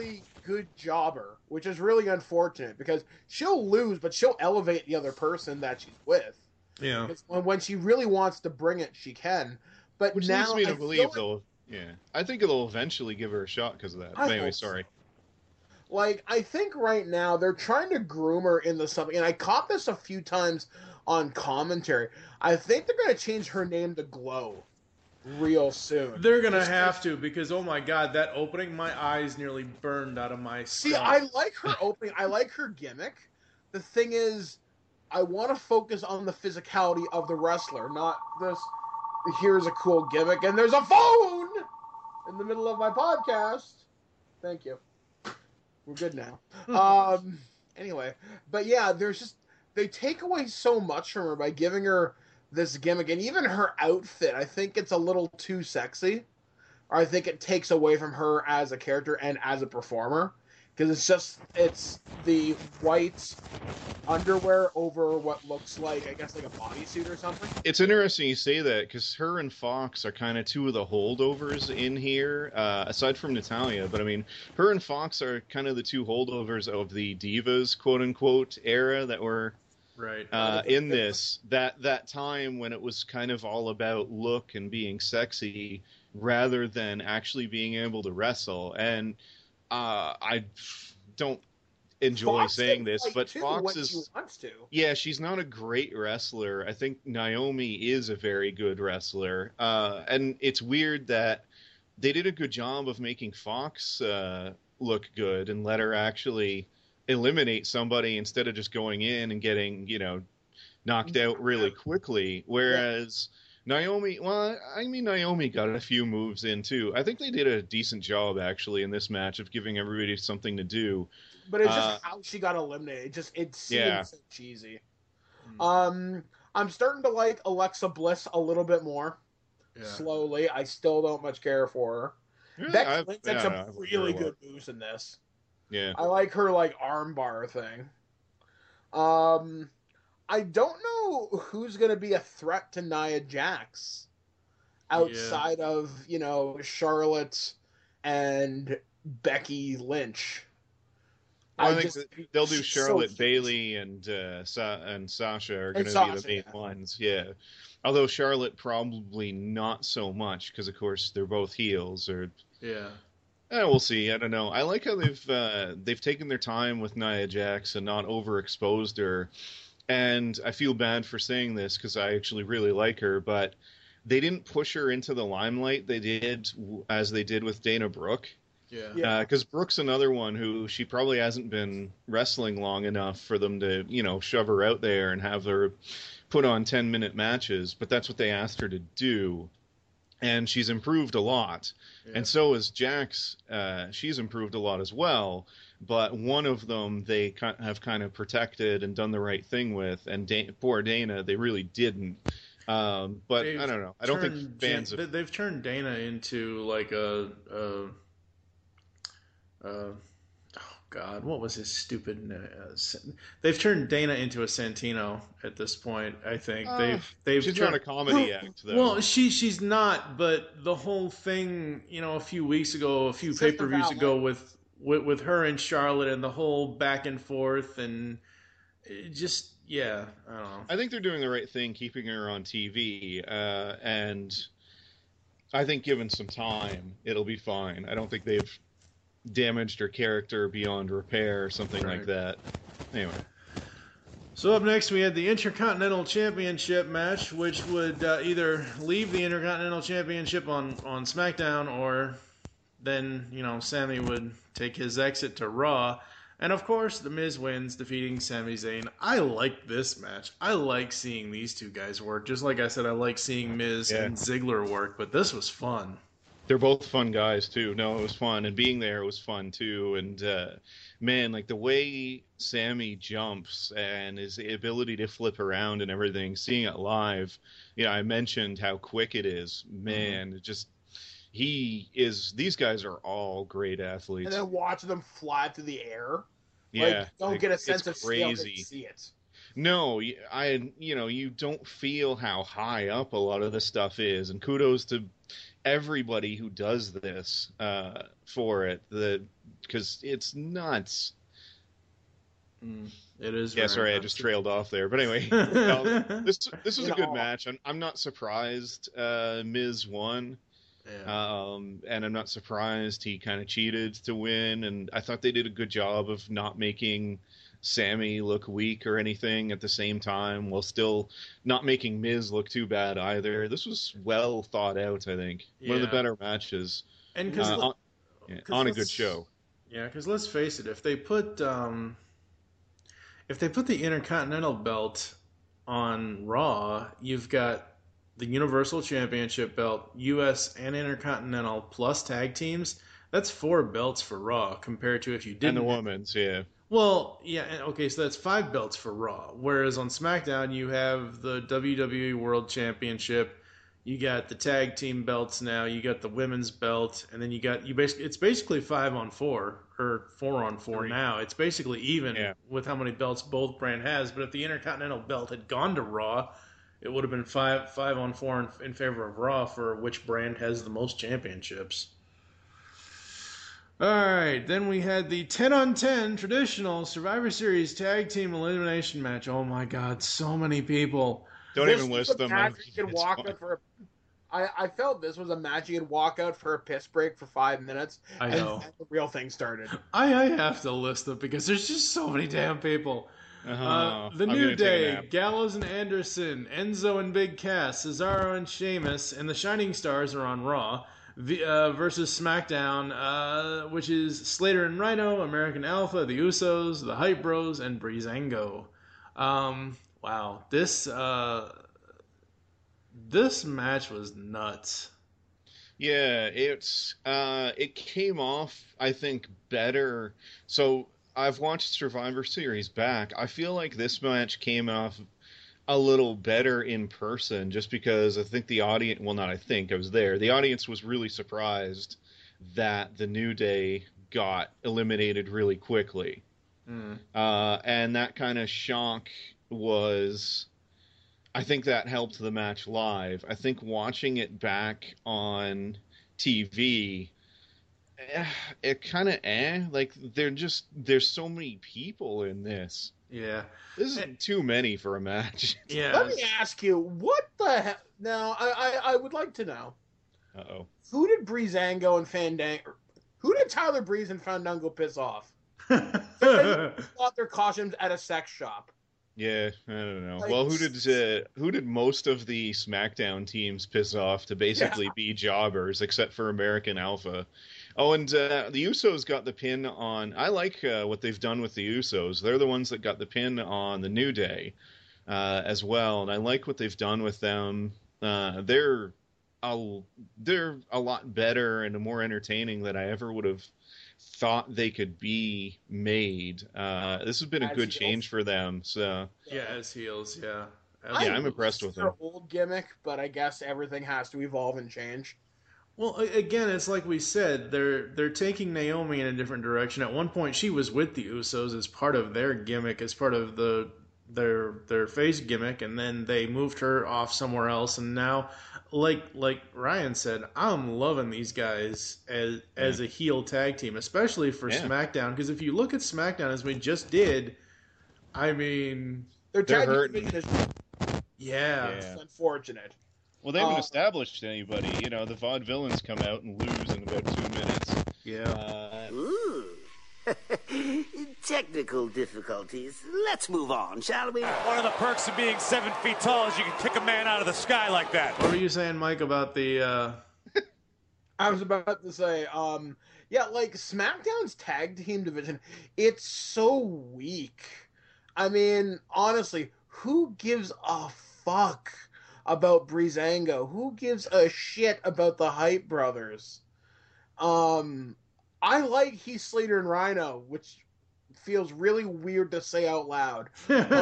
Speaker 4: good jobber, which is really unfortunate because she'll lose, but she'll elevate the other person that she's with.
Speaker 7: Yeah.
Speaker 4: When she really wants to bring it, she can. But
Speaker 3: Which
Speaker 4: now
Speaker 3: leads me to
Speaker 4: I
Speaker 3: believe,
Speaker 4: feel
Speaker 3: though, I think it'll eventually give her a shot because of that.
Speaker 4: I
Speaker 3: Anyway,
Speaker 4: hope so.
Speaker 3: sorry.
Speaker 4: Like, I think right now they're trying to groom her into something, and I caught this a few times on commentary. I think they're going to change her name to Glow real soon.
Speaker 7: They're going to have to, because, oh my God, that opening, my eyes nearly burned out of my
Speaker 4: See,
Speaker 7: skull.
Speaker 4: I like her opening. I like her gimmick. The thing is, I want to focus on the physicality of the wrestler, not this, here's a cool gimmick, and there's a phone in the middle of my podcast. Thank you. We're good now. Anyway, but yeah, they take away so much from her by giving her this gimmick, and even her outfit, I think it's a little too sexy. Or I think it takes away from her as a character and as a performer. Because it's the white underwear over what looks like, I guess, like a bodysuit or something.
Speaker 3: It's interesting you say that because her and Fox are kind of two of the holdovers in here, aside from Natalya. But I mean, her and Fox are kind of the two holdovers of the Divas, quote unquote, era that were in this. That time when it was kind of all about look and being sexy rather than actually being able to wrestle. And I don't enjoy saying this, but Fox is... Yeah, she's not a great wrestler. I think Naomi is a very good wrestler. And it's weird that they did a good job of making Fox look good and let her actually eliminate somebody instead of just going in and getting, knocked out really quickly. Whereas... Naomi got a few moves in, too. I think they did a decent job, actually, in this match of giving everybody something to do.
Speaker 4: But it's just how she got eliminated. It seems so cheesy. I'm starting to like Alexa Bliss a little bit more. Yeah. Slowly. I still don't much care for her. Yeah, Becky Lynch had some really good moves in this.
Speaker 3: Yeah.
Speaker 4: I like her, armbar thing. I don't know who's going to be a threat to Nia Jax outside of, Charlotte and Becky Lynch.
Speaker 3: Well, I think they'll do Charlotte, Bayley, and Sasha are going to be the main ones. Yeah. Although Charlotte probably not so much because, of course, they're both heels. We'll see. I don't know. I like how they've taken their time with Nia Jax and not overexposed her. And I feel bad for saying this because I actually really like her, but they didn't push her into the limelight as they did with Dana Brooke. Yeah. Because Brooke's another one who she probably hasn't been wrestling long enough for them to, shove her out there and have her put on 10-minute matches. But that's what they asked her to do. And she's improved a lot. Yeah. And so has Jax. She's improved a lot as well. But one of them they have kind of protected and done the right thing with, and poor Dana, they really didn't. But I don't know. I don't think fans
Speaker 7: they've turned Dana into like oh God, what was his stupid? They've turned Dana into a Santino at this point. I think
Speaker 3: she's turned a comedy act. Though.
Speaker 7: Well, she's not, but the whole thing, a few pay-per-views ago with her and Charlotte and the whole back and forth and just, I don't know.
Speaker 3: I think they're doing the right thing keeping her on TV, and I think given some time, it'll be fine. I don't think they've damaged her character beyond repair or something like that. Anyway.
Speaker 7: So up next we had the Intercontinental Championship match, which would either leave the Intercontinental Championship on SmackDown or... then, Sami would take his exit to Raw. And, of course, The Miz wins, defeating Sami Zayn. I like this match. I like seeing these two guys work. Just like I said, I like seeing Miz and Ziggler work. But this was fun.
Speaker 3: They're both fun guys, too. No, it was fun. And being there was fun, too. And, man, the way Sami jumps and his ability to flip around and everything, seeing it live, I mentioned how quick it is. Man, it just... these guys are all great athletes.
Speaker 4: And then watching them fly through the air.
Speaker 3: Yeah.
Speaker 4: Don't get a sense of
Speaker 3: crazy.
Speaker 4: Scale to see it.
Speaker 3: No, you don't feel how high up a lot of this stuff is. And kudos to, everybody who does this for it, because it's nuts.
Speaker 7: It is.
Speaker 3: Yeah, sorry, I just trailed off there. But anyway, this was a good match. I'm not surprised Miz won.
Speaker 7: Yeah.
Speaker 3: And I'm not surprised he kind of cheated to win. And I thought they did a good job of not making Sammy look weak or anything at the same time, while still not making Miz look too bad either. This was well thought out, I think. One of the better matches.
Speaker 7: And
Speaker 3: on a good show.
Speaker 7: Yeah, because let's face it, if they put the Intercontinental belt on Raw, you've got the Universal Championship belt, U.S. and Intercontinental, plus tag teams. That's 4 belts for Raw compared to if you didn't.
Speaker 3: And the women's, yeah.
Speaker 7: Well, yeah, okay, so that's 5 belts for Raw. Whereas on SmackDown, you have the WWE World Championship, you got the tag team belts now, you got the women's belt, and then it's basically 5-on-4 or 4-on-4 now. It's basically even with how many belts both brand has. But if the Intercontinental belt had gone to Raw, it would have been 5-on-4 in favor of Raw for which brand has the most championships. All right, then we had the 10-on-10 traditional Survivor Series tag team elimination match. Oh my God, so many people.
Speaker 3: Don't even list them.
Speaker 4: I felt this was a match you could walk out for a piss break for 5 minutes.
Speaker 7: I know.
Speaker 4: And the real thing started.
Speaker 7: I have to list them because there's just so many damn people. The New Day, Gallows and Anderson, Enzo and Big Cass, Cesaro and Sheamus, and the Shining Stars are on Raw. Versus SmackDown, which is Slater and Rhino, American Alpha, the Usos, the Hype Bros, and Breezango. Wow, this match was nuts.
Speaker 3: Yeah, it came off, I think, better. So I've watched Survivor Series back. I feel like this match came off a little better in person, just because I think the audience, well, not I think, I was there. The audience was really surprised that the New Day got eliminated really quickly. And that kind of shock was, I think that helped the match live. I think watching it back on TV, it kind of like there's so many people in this.
Speaker 7: Yeah.
Speaker 3: This is too many for a match.
Speaker 7: Yeah.
Speaker 4: Let me ask you, what the hell? Now, I would like to know.
Speaker 3: Uh-oh.
Speaker 4: Who did Breezango and Fandango... Who did Tyler Breeze and Fandango piss off? They bought their costumes at a sex shop.
Speaker 3: Yeah, I don't know. Well, who did most of the SmackDown teams piss off to basically be jobbers, except for American Alpha? Oh, and the Usos got the pin on... I like what they've done with the Usos. They're the ones that got the pin on the New Day as well, and I like what they've done with them. They're a lot better and more entertaining than I ever would have thought they could be made. This has been a good change for them. So
Speaker 7: yeah, as heels, yeah.
Speaker 3: I'm impressed with them.
Speaker 4: Their old gimmick, but I guess everything has to evolve and change.
Speaker 7: Well, again, it's like we said, they're taking Naomi in a different direction. At one point, she was with the Usos as part of their gimmick, as part of their face gimmick, and then they moved her off somewhere else. And now, like Ryan said, I'm loving these guys as a heel tag team, especially for SmackDown. Because if you look at SmackDown, as we just did, I mean,
Speaker 4: they're
Speaker 3: hurting.
Speaker 4: Yeah, it's unfortunate.
Speaker 3: Well, they haven't established anybody. You know, the vaudevillains come out and lose in about 2 minutes.
Speaker 7: Yeah.
Speaker 11: Ooh. Technical difficulties. Let's move on, shall we?
Speaker 10: One of the perks of being 7 feet tall is you can kick a man out of the sky like that.
Speaker 7: What were you saying, Mike, about the...
Speaker 4: I was about to say, like SmackDown's tag team division, it's so weak. I mean, honestly, who gives a fuck about Breezango? Who gives a shit about the Hype Brothers? I like Heath Slater and Rhino, which feels really weird to say out loud.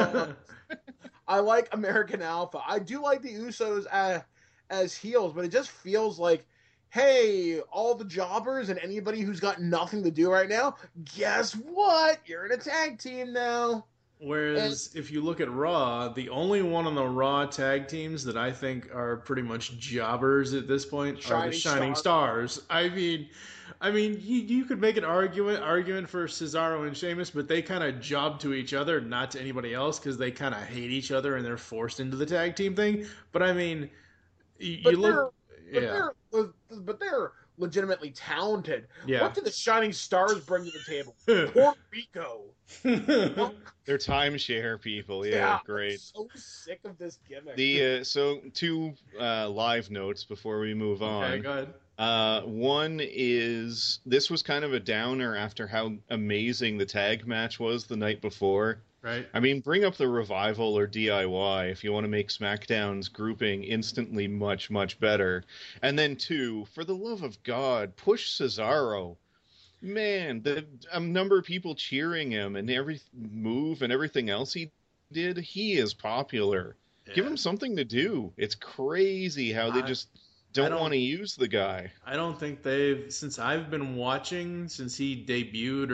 Speaker 4: I like American Alpha. I do like the Usos as heels, but it just feels like, hey, all the jobbers and anybody who's got nothing to do right now, guess what? You're in a tag team now.
Speaker 7: Whereas if you look at Raw, the only one on the Raw tag teams that I think are pretty much jobbers at this point are the Shining Stars. I mean, you could make an argument for Cesaro and Sheamus, but they kind of job to each other, not to anybody else, because they kind of hate each other and they're forced into the tag team thing. But I mean, they're legitimately talented. Yeah.
Speaker 4: What do the Shining Stars bring to the table? Puerto Rico.
Speaker 3: They're timeshare people. Yeah, great.
Speaker 4: I'm so sick of this gimmick.
Speaker 3: So two live notes before we move on.
Speaker 7: Okay, go ahead.
Speaker 3: One is this was kind of a downer after how amazing the tag match was the night before.
Speaker 7: Right.
Speaker 3: I mean, bring up the Revival or DIY if you want to make SmackDown's grouping instantly much, much better. And then two, for the love of God, push Cesaro. Man, a number of people cheering him and every move and everything else he did, he is popular. Yeah. Give him something to do. It's crazy how they just don't want to use the guy.
Speaker 7: I don't think since I've been watching, since he debuted,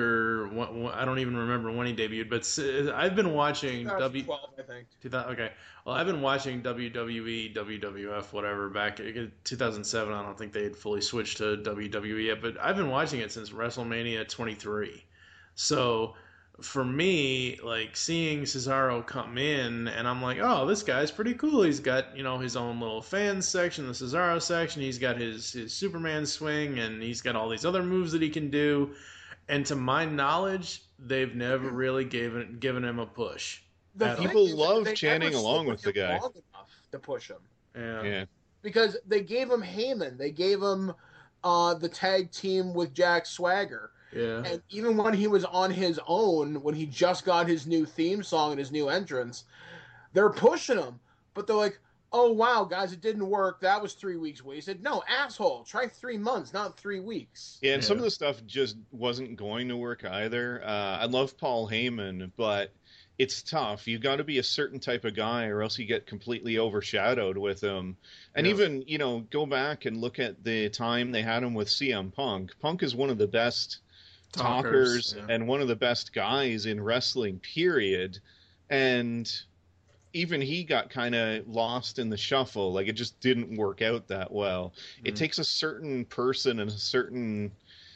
Speaker 7: I don't even remember when he debuted, but I've been watching
Speaker 4: 2012, I think.
Speaker 7: Okay. Well, I've been watching WWE, WWF, whatever, back in 2007. I don't think they had fully switched to WWE yet, but I've been watching it since WrestleMania 23. So for me, like, seeing Cesaro come in, and I'm like, oh, this guy's pretty cool. He's got, his own little fans section, the Cesaro section. He's got his Superman swing, and he's got all these other moves that he can do. And to my knowledge, they've never really given him a push.
Speaker 3: People love chanting along with the guy.
Speaker 4: Long enough to push him.
Speaker 3: Yeah.
Speaker 4: Because they gave him Heyman. They gave him the tag team with Jack Swagger.
Speaker 7: Yeah.
Speaker 4: And even when he was on his own, when he just got his new theme song and his new entrance, they're pushing him. But they're like, oh, wow, guys, it didn't work. That was 3 weeks wasted. No, asshole. Try 3 months, not 3 weeks.
Speaker 3: Yeah, and some of the stuff just wasn't going to work either. I love Paul Heyman, but it's tough. You've got to be a certain type of guy or else you get completely overshadowed with him. And even, go back and look at the time they had him with CM Punk. Punk is one of the best talkers and one of the best guys in wrestling, period. And even he got kind of lost in the shuffle. Like, it just didn't work out that well. It takes a certain person and a certain,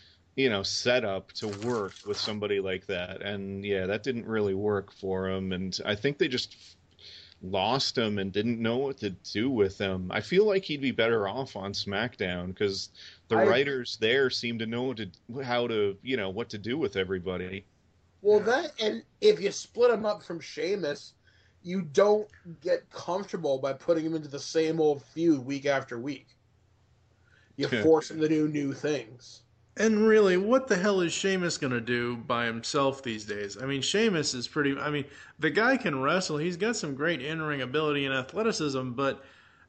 Speaker 3: setup to work with somebody like that. And yeah, that didn't really work for him. And I think they just lost him and didn't know what to do with him. I feel like he'd be better off on SmackDown because the writers there seem to know how to what to do with everybody.
Speaker 4: Well, and if you split him up from Sheamus, you don't get comfortable by putting him into the same old feud week after week. You force him to do new things.
Speaker 7: And really, what the hell is Sheamus going to do by himself these days? I mean, Sheamus is the guy can wrestle. He's got some great in-ring ability and athleticism, but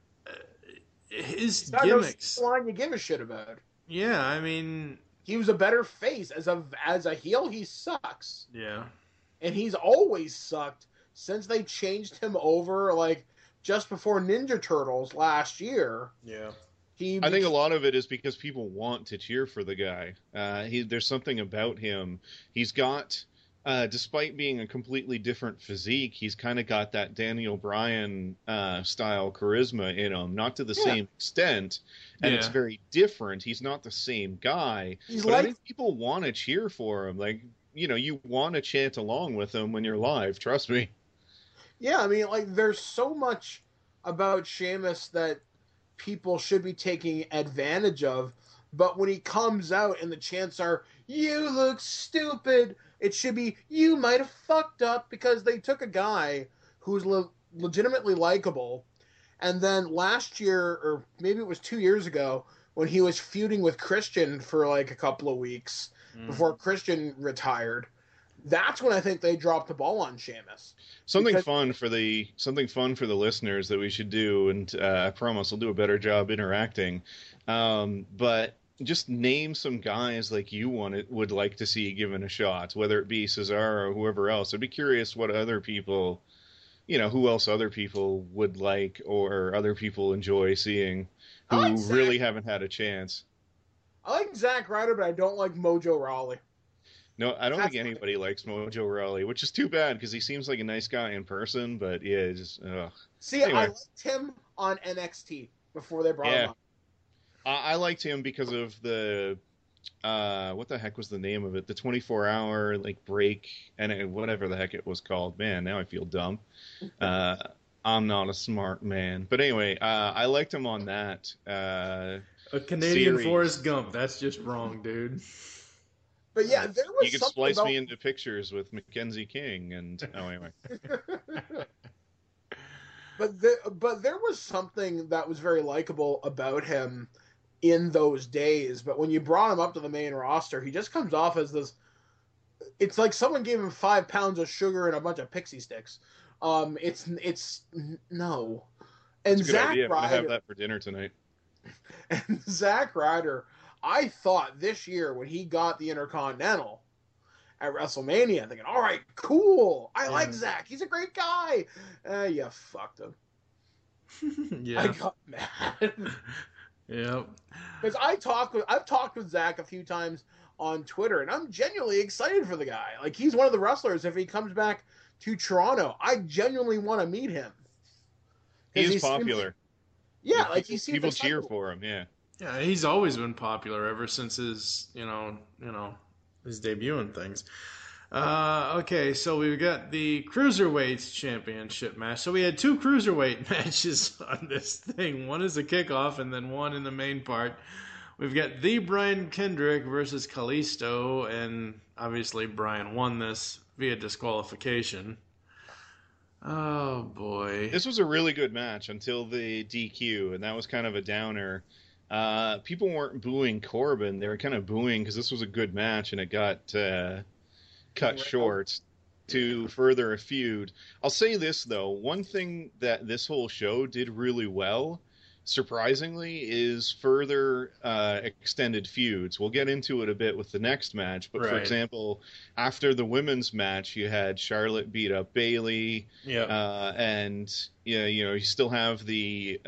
Speaker 7: his gimmicks.
Speaker 4: Line you give a shit about.
Speaker 7: Yeah, I mean,
Speaker 4: he was a better face as a heel. He sucks.
Speaker 7: Yeah,
Speaker 4: and he's always sucked since they changed him over, like just before Ninja Turtles last year.
Speaker 7: Yeah.
Speaker 3: I think a lot of it is because people want to cheer for the guy. There's something about him. He's got, despite being a completely different physique, he's kind of got that Daniel Bryan style charisma in him. Not to the same extent, and it's very different. He's not the same guy. I think people want to cheer for him. Like, you want to chant along with him when you're live. Trust me.
Speaker 4: Yeah, I mean, like, there's so much about Sheamus that people should be taking advantage of, but when he comes out and the chants are, you look stupid, it should be, you might have fucked up, because they took a guy who's legitimately likable, and then last year, or maybe it was 2 years ago, when he was feuding with Christian for like a couple of weeks before Christian retired, that's when I think they dropped the ball on Sheamus.
Speaker 3: Something fun for the listeners that we should do, and I promise I'll do a better job interacting. But just name some guys like you would like to see given a shot, whether it be Cesaro or whoever else. I'd be curious what other people, who else other people would like or other people enjoy seeing who really haven't had a chance.
Speaker 4: I like Zack Ryder, but I don't like Mojo Rawley.
Speaker 3: No, I don't think anybody likes Mojo Rawley, which is too bad because he seems like a nice guy in person, but yeah, just
Speaker 4: See, anyway. I liked him on NXT before they brought him up.
Speaker 3: I liked him because of the what the heck was the name of it? The 24-hour break and whatever the heck it was called. Man, now I feel dumb. I'm not a smart man, but anyway, I liked him on that.
Speaker 7: A Canadian series. Forrest Gump. That's just wrong, dude.
Speaker 4: But yeah, there was.
Speaker 3: You could splice me into pictures with Mackenzie King, and anyway.
Speaker 4: But there was something that was very likable about him in those days. But when you brought him up to the main roster, he just comes off as this. It's like someone gave him 5 pounds of sugar and a bunch of pixie sticks. It's no. And Zack Ryder, I'm gonna
Speaker 3: have that for dinner tonight.
Speaker 4: And Zack Ryder, I thought this year when he got the Intercontinental at WrestleMania, thinking, all right, cool. I like Zack. He's a great guy. You fucked him.
Speaker 7: Yeah.
Speaker 4: I got mad.
Speaker 7: Yeah.
Speaker 4: Because I've talked with Zack a few times on Twitter, and I'm genuinely excited for the guy. Like, he's one of the wrestlers, if he comes back to Toronto, I genuinely want to meet him.
Speaker 3: He is popular.
Speaker 4: He seems
Speaker 3: people cheer for him, yeah.
Speaker 7: Yeah, he's always been popular ever since his, his debut and things. Okay, so we've got the Cruiserweight Championship match. So we had 2 Cruiserweight matches on this thing. One is a kickoff and then one in the main part. We've got the Brian Kendrick versus Kalisto, and obviously Brian won this via disqualification. Oh, boy.
Speaker 3: This was a really good match until the DQ, and that was kind of a downer. People weren't booing Corbin. They were kind of booing because this was a good match, and it got cut short to further a feud. I'll say this, though. One thing that this whole show did really well, surprisingly, is further extended feuds. We'll get into it a bit with the next match, but for example, after the women's match, you had Charlotte beat up Bayley, and you still have the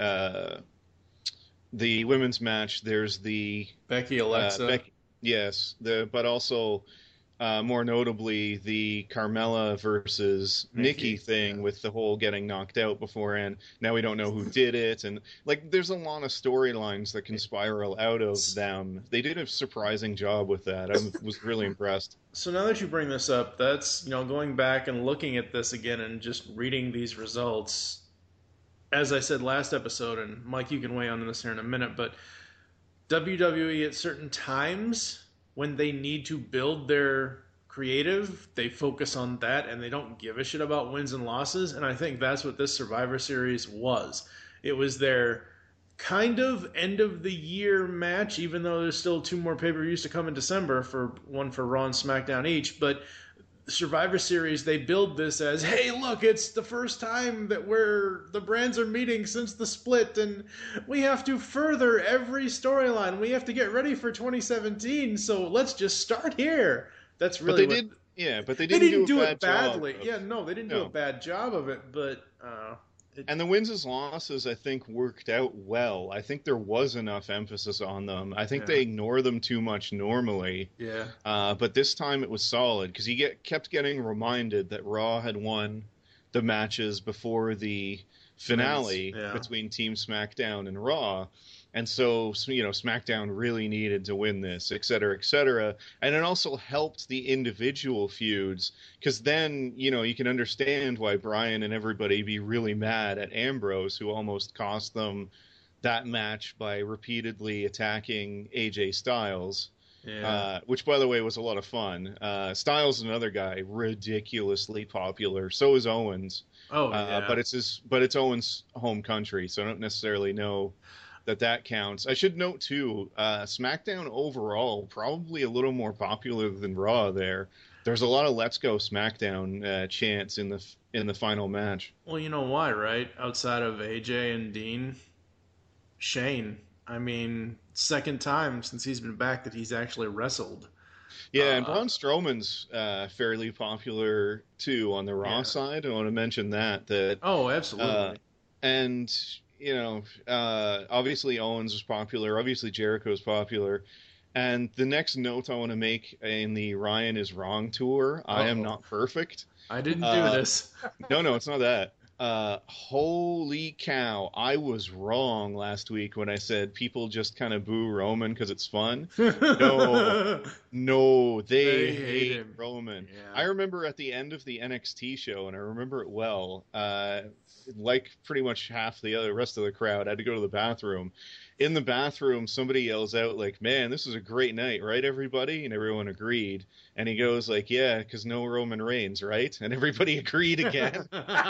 Speaker 3: women's match. There's the
Speaker 7: Becky Alexa,
Speaker 3: but also more notably the Carmella versus Nikki thing with the whole getting knocked out beforehand. Now we don't know who did it, and there's a lot of storylines that can spiral out of them. They did a surprising job with that. I was really impressed.
Speaker 7: So now that you bring this up, that's going back and looking at this again and just reading these results. As I said last episode, and Mike, you can weigh on this here in a minute, but WWE at certain times, when they need to build their creative, they focus on that and they don't give a shit about wins and losses. And I think that's what this Survivor Series was. It was their kind of end of the year match, even though there's still 2 more pay-per-views to come in December, one for Raw and SmackDown each. But the Survivor Series, they build this as, hey, look, it's the first time that the brands are meeting since the split, and we have to further every storyline. We have to get ready for 2017, so let's just start here. That's really
Speaker 3: but they didn't do it
Speaker 7: badly. They didn't do a bad job of it, but
Speaker 3: and the wins and losses, I think, worked out well. I think there was enough emphasis on them. I think they ignore them too much normally.
Speaker 7: Yeah.
Speaker 3: But this time it was solid because he kept getting reminded that Raw had won the matches before the finale between Team SmackDown and Raw. And so, SmackDown really needed to win this, et cetera, et cetera. And it also helped the individual feuds, because then, you can understand why Bryan and everybody be really mad at Ambrose, who almost cost them that match by repeatedly attacking AJ Styles, which, by the way, was a lot of fun. Styles is another guy, ridiculously popular. So is Owens. But it's Owens' home country, so I don't necessarily know that counts. I should note too, SmackDown overall probably a little more popular than Raw. There's a lot of "Let's Go SmackDown" chants in the final match.
Speaker 7: Well, you know why, right? Outside of AJ and Dean, Shane. I mean, second time since he's been back that he's actually wrestled.
Speaker 3: Yeah, and Braun Strowman's fairly popular too on the Raw side. I want to mention that.
Speaker 7: Oh, absolutely.
Speaker 3: And obviously Owens was popular. Obviously Jericho's popular. And the next note I want to make in the Ryan is Wrong tour, I am not perfect.
Speaker 7: I didn't do this.
Speaker 3: No, it's not that. Holy cow, I was wrong last week when I said people just kind of boo Roman because it's fun. No, they hate Roman.
Speaker 7: Yeah.
Speaker 3: I remember at the end of the NXT show, and I remember it well, like pretty much half the rest of the crowd, I had to go to the bathroom. In the bathroom, somebody yells out, like, man, this is a great night, right, everybody? And everyone agreed. And he goes, like, yeah, because no Roman Reigns, right? And everybody agreed again.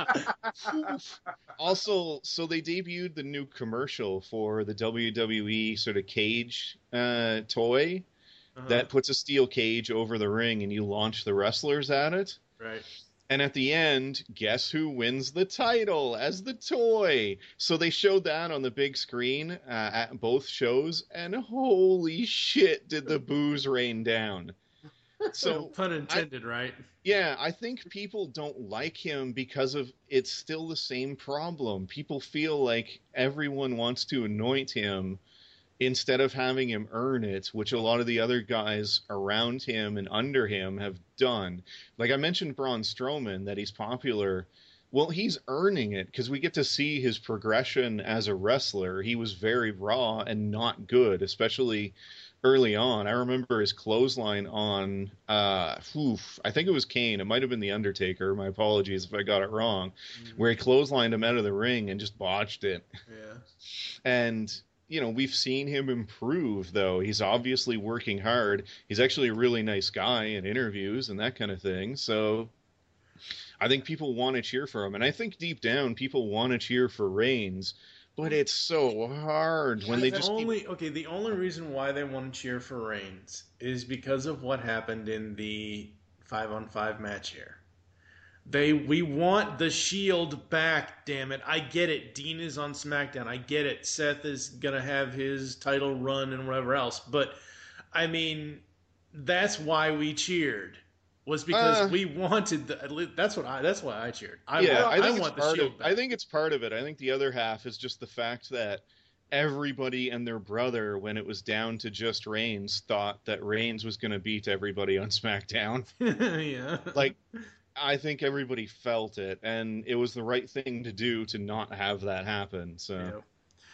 Speaker 3: Also, so they debuted the new commercial for the WWE sort of cage toy that puts a steel cage over the ring and you launch the wrestlers at it.
Speaker 7: Right.
Speaker 3: And at the end, guess who wins the title as the toy? So they showed that on the big screen at both shows, and holy shit, did the boos rain down. So
Speaker 7: pun intended, right?
Speaker 3: Yeah, I think people don't like him because of it's still the same problem. People feel like everyone wants to anoint him instead of having him earn it, which a lot of the other guys around him and under him have done. Like I mentioned Braun Strowman, that he's popular. Well, he's earning it because we get to see his progression as a wrestler. He was very raw and not good, especially early on. I remember his clothesline on, I think it was Kane. It might have been The Undertaker. My apologies if I got it wrong. Where he clotheslined him out of the ring and just botched it.
Speaker 7: Yeah.
Speaker 3: And you know, we've seen him improve, though. He's obviously working hard. He's actually a really nice guy in interviews and that kind of thing. So I think people want to cheer for him. And I think deep down, people want to cheer for Reigns. But it's so hard when they just
Speaker 7: The only reason why they want to cheer for Reigns is because of what happened in the 5-on-5 match here. We want the Shield back, damn it. I get it. Dean is on SmackDown. I get it. Seth is going to have his title run and whatever else. But, I mean, that's why we cheered. Was because we wanted that's why I cheered. I want the Shield back.
Speaker 3: I think it's part of it. I think the other half is just the fact that everybody and their brother, when it was down to just Reigns, thought that Reigns was going to beat everybody on SmackDown.
Speaker 7: Yeah.
Speaker 3: Like, I think everybody felt it, and it was the right thing to do to not have that happen. So,
Speaker 7: yep.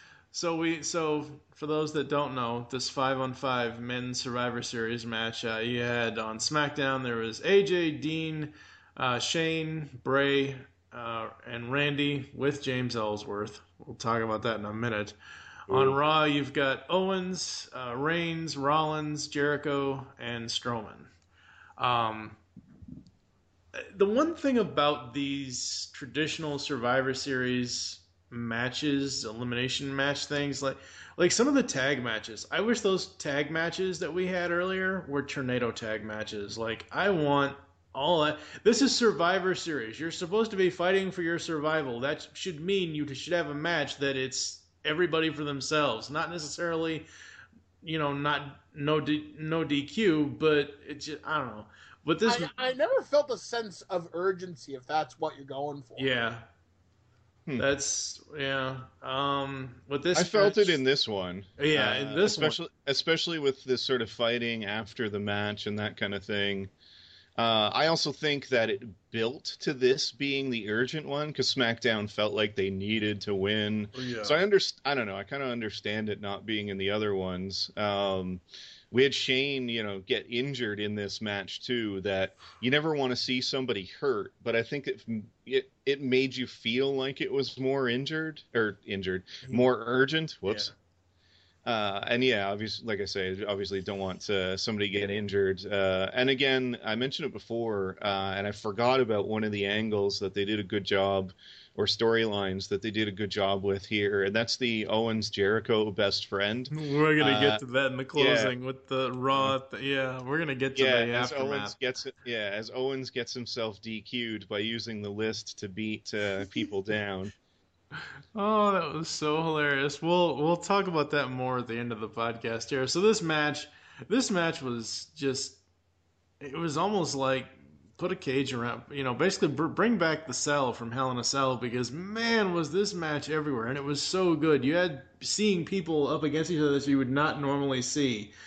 Speaker 7: So for those that don't know, this 5-on-5 men's Survivor Series match, you had on SmackDown, there was AJ, Dean, Shane, Bray, and Randy with James Ellsworth. We'll talk about that in a minute. Ooh. On Raw, you've got Owens, Reigns, Rollins, Jericho, and Strowman. The one thing about these traditional Survivor Series matches, elimination match things, like some of the tag matches, I wish those tag matches that we had earlier were tornado tag matches. Like, I want all that. This is Survivor Series. You're supposed to be fighting for your survival. That should mean you should have a match that it's everybody for themselves, not necessarily, no DQ, but it's just, I don't know. But this,
Speaker 4: I never felt a sense of urgency if that's what you're going for.
Speaker 7: Yeah. That's with this,
Speaker 3: I felt it in this one.
Speaker 7: Yeah, in this one,
Speaker 3: especially with this sort of fighting after the match and that kind of thing. I also think that it built to this being the urgent one because SmackDown felt like they needed to win.
Speaker 7: Yeah.
Speaker 3: So I don't know. I kind of understand it not being in the other ones. We had Shane, get injured in this match too. That you never want to see somebody hurt, but I think it made you feel like it was more more urgent. Whoops. Yeah. And yeah, obviously, like I say, obviously don't want somebody to get injured. And again, I mentioned it before, and I forgot about one of the angles that they did a good job, or storylines that they did a good job with here, and that's the Owens-Jericho best friend.
Speaker 7: We're going to get to that in the closing with the Raw. We're going to get to the aftermath.
Speaker 3: As Owens gets himself DQ'd by using the list to beat people down.
Speaker 7: Oh, that was so hilarious. We'll talk about that more at the end of the podcast here. So this match was just, it was almost like put a cage around, basically bring back the Cell from Hell in a Cell, because man, was this match everywhere, and it was so good. You had seeing people up against each other that you would not normally see.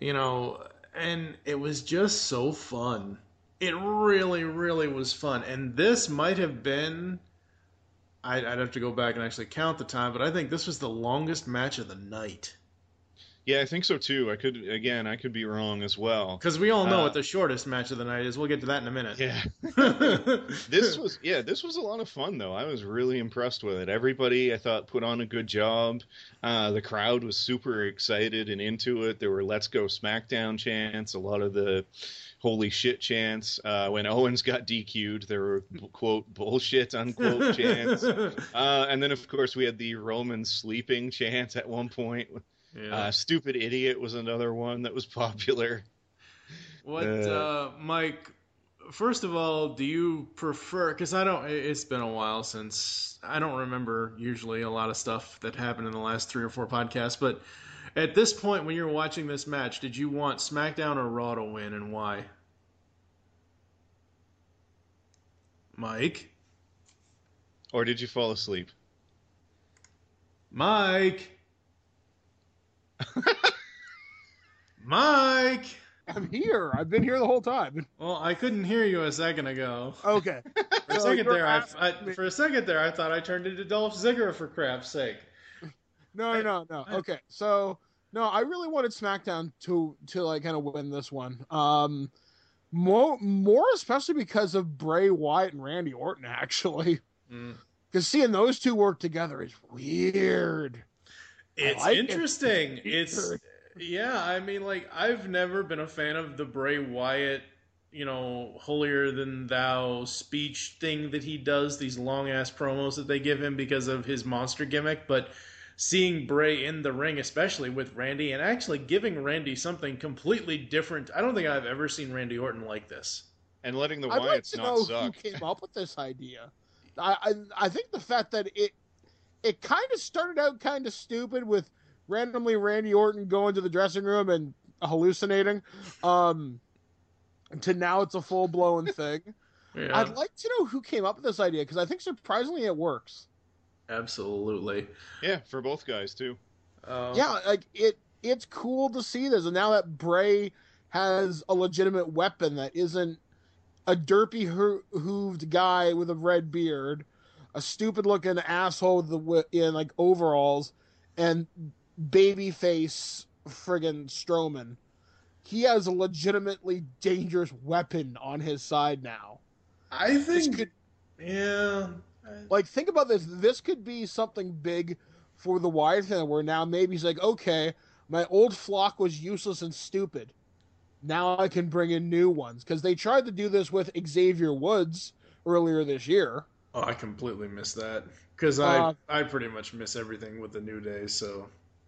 Speaker 7: You know, and it was just so fun. It really, really was fun. And this might have been... I'd have to go back and actually count the time, but I think this was the longest match of the night.
Speaker 3: Yeah, I think so too. I could be wrong as well.
Speaker 7: Because we all know what the shortest match of the night is. We'll get to that in a minute.
Speaker 3: Yeah. This was a lot of fun though. I was really impressed with it. Everybody, I thought, put on a good job. The crowd was super excited and into it. There were "Let's Go SmackDown" chants, a lot of the holy shit chants. When Owens got DQ'd, there were quote bullshit unquote chants. And then of course we had the Roman sleeping chant at one point. Yeah. Stupid idiot was another one that was popular.
Speaker 7: Mike, first of all, do you prefer, because it's been a while since, I don't remember usually a lot of stuff that happened in the last 3 or 4 podcasts, but at this point when you're watching this match, did you want SmackDown or Raw to win, and why? Mike?
Speaker 3: Or did you fall asleep?
Speaker 7: Mike? Mike!
Speaker 12: I'm here. I've been here the whole time.
Speaker 7: Well, I couldn't hear you a second ago.
Speaker 12: Okay.
Speaker 7: For a second there, I thought I turned into Dolph Ziggler, for crap's sake.
Speaker 12: No. Okay, so no, I really wanted SmackDown to like kind of win this one. More especially because of Bray Wyatt and Randy Orton, actually. Because seeing those two work together is weird.
Speaker 7: It's interesting. I mean, like, I've never been a fan of the Bray Wyatt, holier than thou speech thing that he does, these long ass promos that they give him because of his monster gimmick, but seeing Bray in the ring, especially with Randy, and actually giving Randy something completely different. I don't think I've ever seen Randy Orton like this.
Speaker 3: And letting the
Speaker 12: I'd
Speaker 3: Wyatts
Speaker 12: like to
Speaker 3: not
Speaker 12: know
Speaker 3: suck.
Speaker 12: who came up with this idea. I think the fact that it kind of started out kind of stupid with randomly Randy Orton going to the dressing room and hallucinating, to now it's a full-blown thing. Yeah. I'd like to know who came up with this idea, because I think surprisingly it works.
Speaker 7: Absolutely.
Speaker 3: Yeah, for both guys too.
Speaker 12: Yeah, like it's cool to see this, and now that Bray has a legitimate weapon that isn't a derpy hooved guy with a red beard, a stupid looking asshole in like overalls, and babyface friggin' Strowman. He has a legitimately dangerous weapon on his side now.
Speaker 7: I think
Speaker 12: like, think about this. This could be something big for the Wyatt family, where now maybe he's like, okay, my old flock was useless and stupid. Now I can bring in new ones. Because they tried to do this with Xavier Woods earlier this year.
Speaker 7: Oh, I completely missed that. Because I pretty much miss everything with the New Day, so...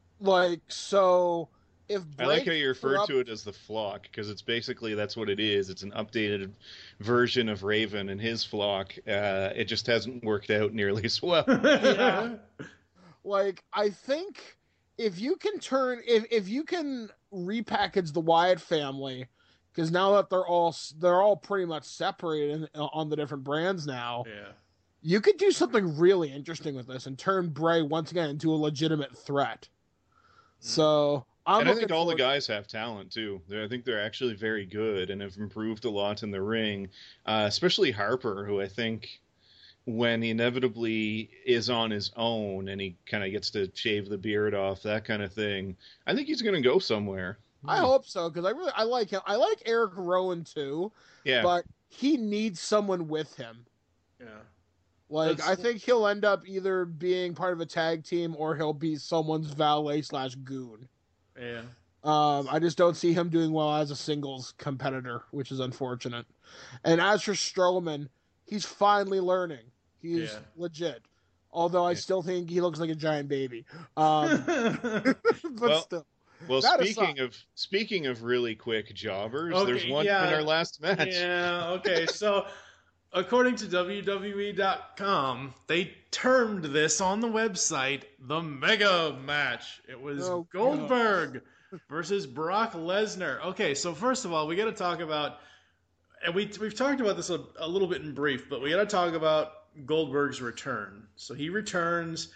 Speaker 12: If
Speaker 3: I like how you refer to it as the flock, because it's basically, that's what it is. It's an updated version of Raven and his flock. It just hasn't worked out nearly as well.
Speaker 12: Yeah. Like, I think if you can repackage the Wyatt family, because now that they're all pretty much separated on the different brands now, you could do something really interesting with this and turn Bray once again into a legitimate threat. So
Speaker 3: I think all the guys have talent too. I think they're actually very good and have improved a lot in the ring, especially Harper, who I think, when he inevitably is on his own and he kind of gets to shave the beard off, that kind of thing, I think he's going to go somewhere.
Speaker 12: I hope so, because I like him. I like Eric Rowan too, but he needs someone with him.
Speaker 7: Yeah.
Speaker 12: Like, I think he'll end up either being part of a tag team or he'll be someone's valet/goon.
Speaker 7: Yeah.
Speaker 12: I just don't see him doing well as a singles competitor, which is unfortunate. And as for Strowman, he's finally learning. He's legit. Although I still think he looks like a giant baby. But still.
Speaker 3: Well, speaking of really quick jobbers, there's one in our last match.
Speaker 7: Yeah, okay. So, according to WWE.com, they termed this on the website the Mega Match. It was Goldberg versus Brock Lesnar. Okay, so first of all, we got to talk about, and we've talked about this a little bit in brief, but we got to talk about Goldberg's return. So he returns.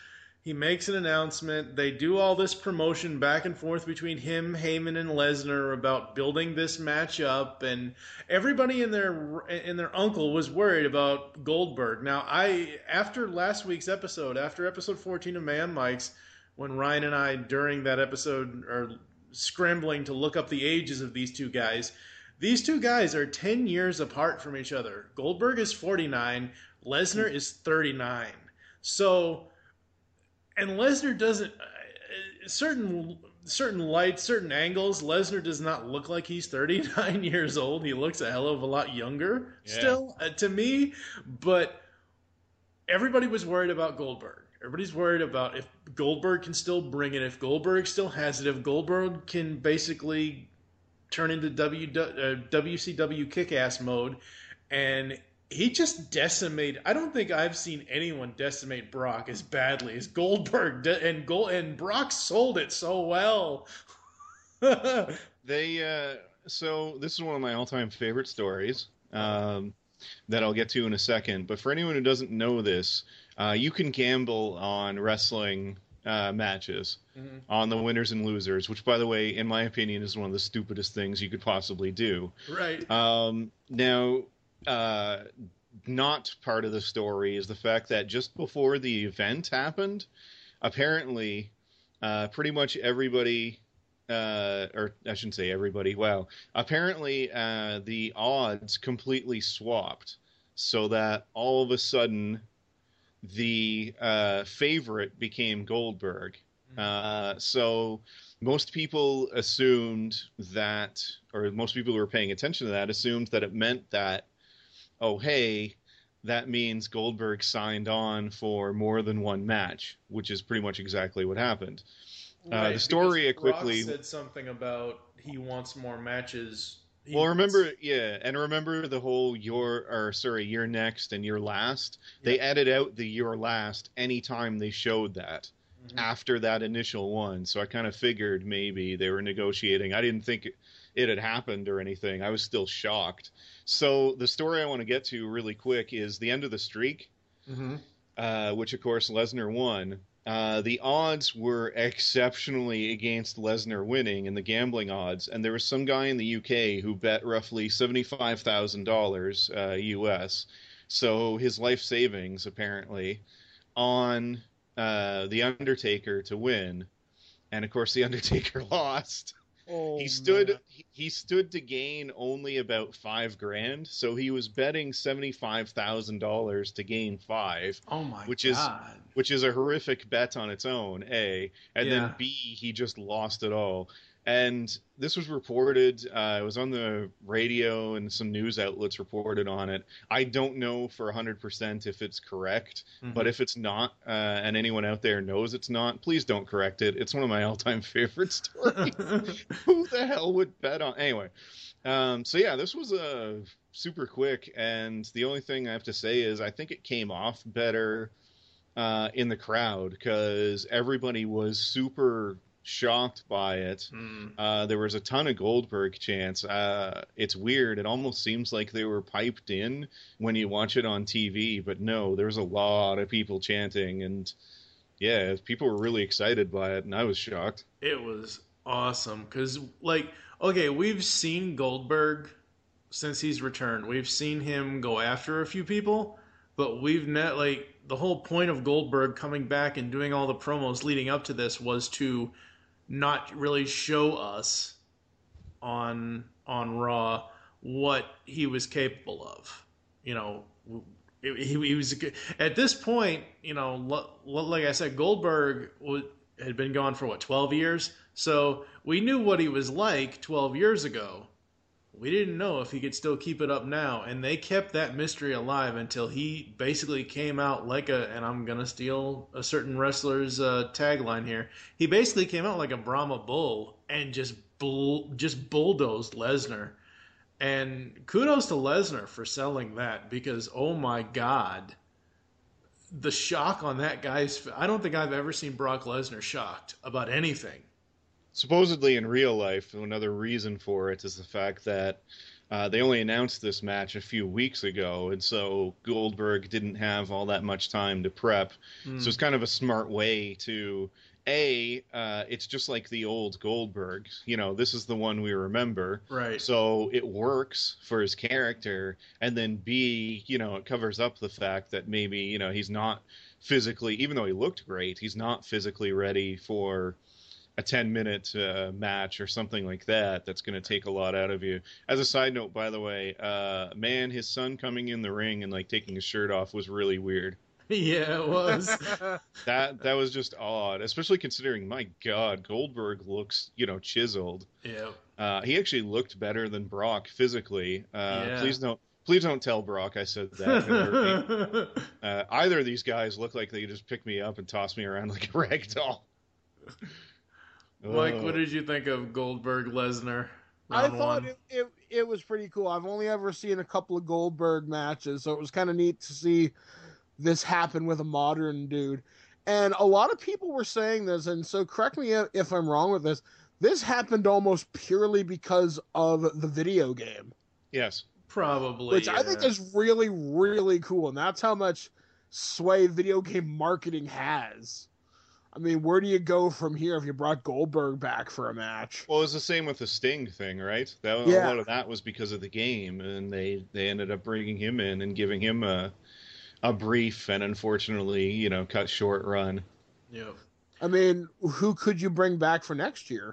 Speaker 7: He makes an announcement. They do all this promotion back and forth between him, Heyman, and Lesnar about building this match up, and everybody and their uncle was worried about Goldberg. Now, after last week's episode, after episode 14 of Man Mics, when Ryan and I, during that episode, are scrambling to look up the ages of these two guys are 10 years apart from each other. Goldberg is 49, Lesnar is 39. So... And Lesnar doesn't certain lights, certain angles. Lesnar does not look like he's 39 years old. He looks a hell of a lot younger still to me. But everybody was worried about Goldberg. Everybody's worried about if Goldberg can still bring it, if Goldberg still has it, if Goldberg can basically turn into WCW kick-ass mode, and he just decimated. I don't think I've seen anyone decimate Brock as badly as Goldberg and Brock sold it so well.
Speaker 3: So this is one of my all-time favorite stories that I'll get to in a second. But for anyone who doesn't know this, you can gamble on wrestling matches on the winners and losers, which, by the way, in my opinion, is one of the stupidest things you could possibly do.
Speaker 7: Right.
Speaker 3: Now. Not part of the story is the fact that just before the event happened, apparently, pretty much everybody, or I shouldn't say everybody, wow, apparently the odds completely swapped, so that all of a sudden the favorite became Goldberg. So most people assumed that, or most people who were paying attention to that assumed that it meant that, oh, hey, that means Goldberg signed on for more than one match, which is pretty much exactly what happened.
Speaker 7: Right,
Speaker 3: the story
Speaker 7: Brock
Speaker 3: quickly
Speaker 7: said something about he wants more matches.
Speaker 3: Remember the whole you're next and you're last. Yeah. They added out the you're last anytime they showed that after that initial one. So I kind of figured maybe they were negotiating. I didn't think it had happened or anything. I was still shocked. So the story I want to get to really quick is the end of the streak, which of course Lesnar won. The odds were exceptionally against Lesnar winning in the gambling odds, and there was some guy in the UK who bet roughly $75,000 US, so his life savings apparently, on the Undertaker to win, and of course the Undertaker lost.
Speaker 12: Oh,
Speaker 3: he stood to gain only about $5,000, so he was betting $75,000 to gain $5,000.
Speaker 7: Oh my
Speaker 3: which
Speaker 7: God.
Speaker 3: Which is a horrific bet on its own, A, and then B, he just lost it all. And this was reported, it was on the radio and some news outlets reported on it. I don't know for 100% if it's correct, but if it's not, and anyone out there knows it's not, please don't correct it. It's one of my all-time favorite stories. Who the hell would bet on... Anyway, so yeah, this was super quick, and the only thing I have to say is I think it came off better in the crowd, because everybody was super shocked by it. There was a ton of Goldberg chants. It's weird. It almost seems like they were piped in when you watch it on TV, but no, there's a lot of people chanting, and yeah, people were really excited by it, and I was shocked.
Speaker 7: It was awesome, because, like, okay, we've seen Goldberg since he's returned. We've seen him go after a few people, but we've not, like, the whole point of Goldberg coming back and doing all the promos leading up to this was to not really show us on Raw what he was capable of. You know, he was at this point, you know, like I said, Goldberg had been gone for 12 years. So we knew what he was like 12 years ago. We didn't know if he could still keep it up now, and they kept that mystery alive until he basically came out like and I'm going to steal a certain wrestler's tagline here, he basically came out like a Brahma bull and just bulldozed Lesnar. And kudos to Lesnar for selling that, because, oh my God, the shock on that guy's... I don't think I've ever seen Brock Lesnar shocked about anything.
Speaker 3: Supposedly in real life, another reason for it is the fact that they only announced this match a few weeks ago, and so Goldberg didn't have all that much time to prep. So it's kind of a smart way to, it's just like the old Goldberg. This is the one we remember.
Speaker 7: Right.
Speaker 3: So it works for his character. And then B, it covers up the fact that maybe, he's not physically, even though he looked great, he's not physically ready for a 10-minute match or something like that. That's going to take a lot out of you. As a side note, by the way, man, his son coming in the ring and like taking his shirt off was really weird.
Speaker 7: Yeah, it was.
Speaker 3: That was just odd, especially considering, my God, Goldberg looks,
Speaker 7: Yeah.
Speaker 3: chiseled. He actually looked better than Brock physically. Please don't tell Brock I said that. Either of these guys look like they just pick me up and toss me around like a rag doll.
Speaker 7: Mike, what did you think of Goldberg Lesnar?
Speaker 12: I thought it was pretty cool. I've only ever seen a couple of Goldberg matches, so it was kind of neat to see this happen with a modern dude. And a lot of people were saying this, and so correct me if I'm wrong with this. This happened almost purely because of the video game.
Speaker 3: Yes.
Speaker 7: Probably.
Speaker 12: Which I think is really, really cool. And that's how much sway video game marketing has. I mean, where do you go from here if you brought Goldberg back for a match?
Speaker 3: Well, it was the same with the Sting thing, right? A lot of that was because of the game, and they ended up bringing him in and giving him a brief and unfortunately, cut short run.
Speaker 7: Yeah.
Speaker 12: I mean, who could you bring back for next year?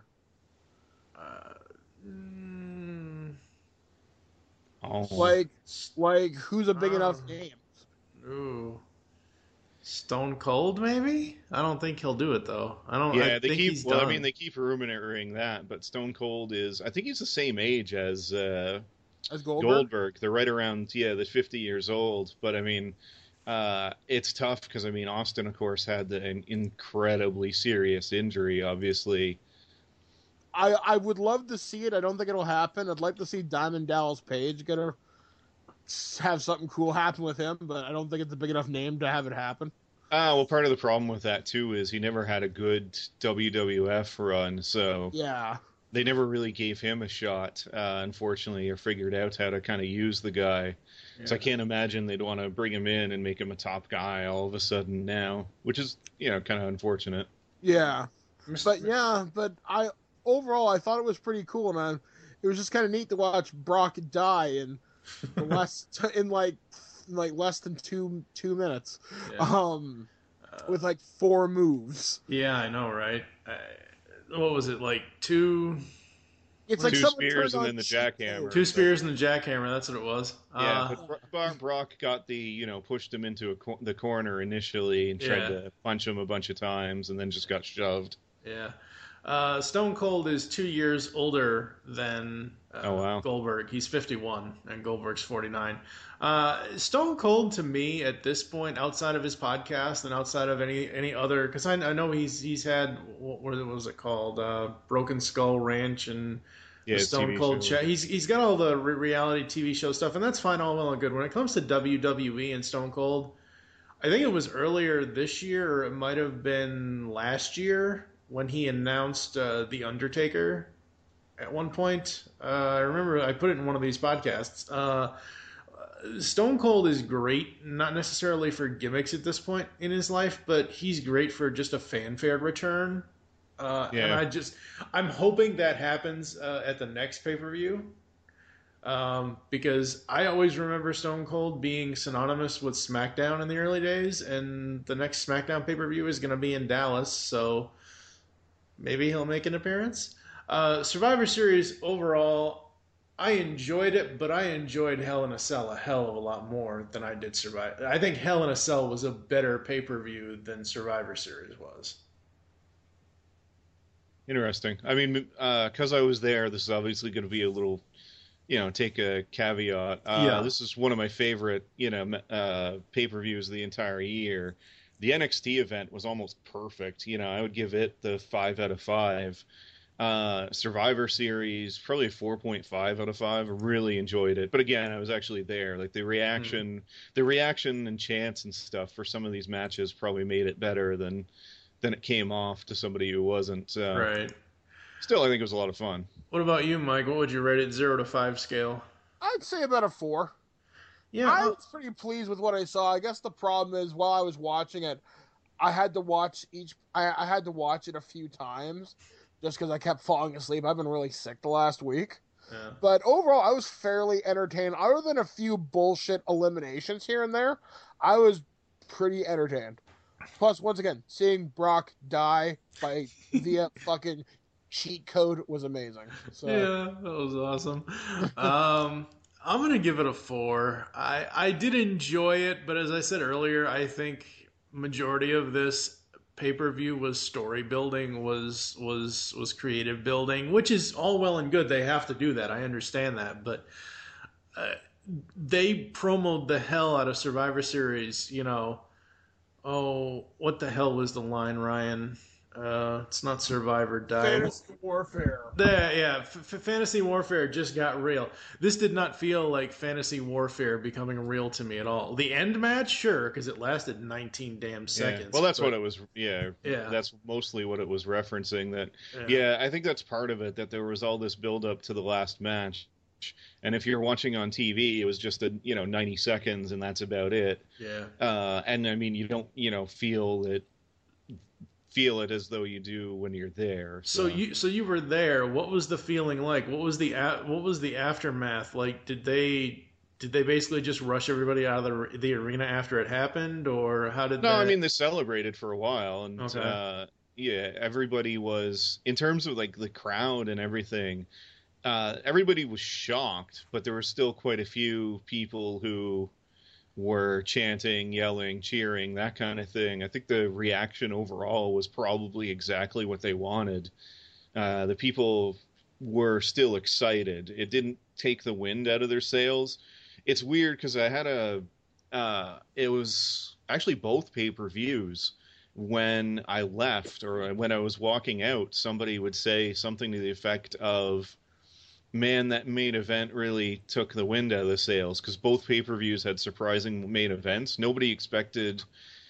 Speaker 12: Like who's a big enough name?
Speaker 7: Ooh. Stone Cold, maybe? I don't think he'll do it though.
Speaker 3: They keep rumoring that, but Stone Cold I think he's the same age as Goldberg. They're right around the 50 years old. But I mean, it's tough because Austin, of course, had an incredibly serious injury. Obviously,
Speaker 12: I would love to see it. I don't think it'll happen. I'd like to see Diamond Dallas Page have something cool happen with him, but I don't think it's a big enough name to have it happen.
Speaker 3: Well, part of the problem with that too is he never had a good WWF run, so
Speaker 12: yeah,
Speaker 3: they never really gave him a shot, unfortunately, or figured out how to kind of use the guy. Yeah. So I can't imagine they'd want to bring him in and make him a top guy all of a sudden now, which is kind of unfortunate.
Speaker 12: Yeah, but overall I thought it was pretty cool, and it was just kind of neat to watch Brock die in less than two minutes, with like 4 moves.
Speaker 7: Yeah, I know, right? What was it, like 2?
Speaker 12: It's like
Speaker 3: 2 spears and then the jackhammer.
Speaker 7: 2 spears and the jackhammer. That's what it was.
Speaker 3: Yeah, but Brock got pushed him into the corner initially and tried to punch him a bunch of times, and then just got shoved.
Speaker 7: Yeah. Stone Cold is 2 years older than Goldberg. He's 51 and Goldberg's 49. Stone Cold, to me, at this point, outside of his podcast and outside of any other, because I know he's had, what was it called, Broken Skull Ranch and Stone Cold Chat. He's got all the reality TV show stuff, and that's fine, all well and good. When it comes to WWE and Stone Cold, I think it was earlier this year, or it might have been last year, when he announced The Undertaker at one point. I remember I put it in one of these podcasts. Stone Cold is great, not necessarily for gimmicks at this point in his life, but he's great for just a fanfare return. And I'm hoping that happens at the next pay-per-view. Because I always remember Stone Cold being synonymous with SmackDown in the early days, and the next SmackDown pay-per-view is going to be in Dallas, so maybe he'll make an appearance. Survivor Series overall, I enjoyed it, but I enjoyed Hell in a Cell a hell of a lot more than I did Survivor. I think Hell in a Cell was a better pay-per-view than Survivor Series was.
Speaker 3: Interesting. I mean, because I was there, this is obviously going to be a little, take a caveat. This is one of my favorite, pay-per-views of the entire year. The NXT event was almost perfect. I would give it the 5 out of 5. Survivor Series, probably a 4.5 out of 5. I really enjoyed it. But again, I was actually there. Like the reaction and chants and stuff for some of these matches probably made it better than it came off to somebody who wasn't.
Speaker 7: Right.
Speaker 3: Still, I think it was a lot of fun.
Speaker 7: What about you, Mike? What would you rate it 0 to 5 scale?
Speaker 12: I'd say about a 4.
Speaker 7: Yeah,
Speaker 12: I was pretty pleased with what I saw. I guess the problem is while I was watching it, I had to watch I had to watch it a few times just because I kept falling asleep. I've been really sick the last week.
Speaker 7: Yeah.
Speaker 12: But overall, I was fairly entertained. Other than a few bullshit eliminations here and there, I was pretty entertained. Plus, once again, seeing Brock die via fucking cheat code was amazing. So.
Speaker 7: Yeah, that was awesome. I'm going to give it a 4. I did enjoy it, but as I said earlier, I think majority of this pay-per-view was story building, was creative building, which is all well and good. They have to do that. I understand that, but they promoted the hell out of Survivor Series, Oh, what the hell was the line, Ryan? It's not Survivor Died.
Speaker 12: Fantasy Warfare.
Speaker 7: Yeah, Fantasy Warfare just got real. This did not feel like Fantasy Warfare becoming real to me at all. The end match, sure, because it lasted 19 damn seconds.
Speaker 3: Yeah. Well, that's what it was. Yeah, that's mostly what it was referencing. That. Yeah, I think that's part of it. That there was all this build up to the last match. And if you're watching on TV, it was just 90 seconds, and that's about it.
Speaker 7: Yeah.
Speaker 3: And I mean, you don't, feel it as though you do when you're there.
Speaker 7: So you were there. What was the feeling like? What was the aftermath like? Did they basically just rush everybody out of the arena after it happened, or how did?
Speaker 3: No, I mean they celebrated for a while, and
Speaker 7: okay.
Speaker 3: Everybody was, in terms of like the crowd and everything. Everybody was shocked, but there were still quite a few people who were chanting, yelling, cheering, that kind of thing. I think the reaction overall was probably exactly what they wanted. The people were still excited. It didn't take the wind out of their sails. It's weird because I had it was actually both pay-per-views. When I left or when I was walking out, somebody would say something to the effect of, man, that main event really took the wind out of the sails, because both pay-per-views had surprising main events. Nobody expected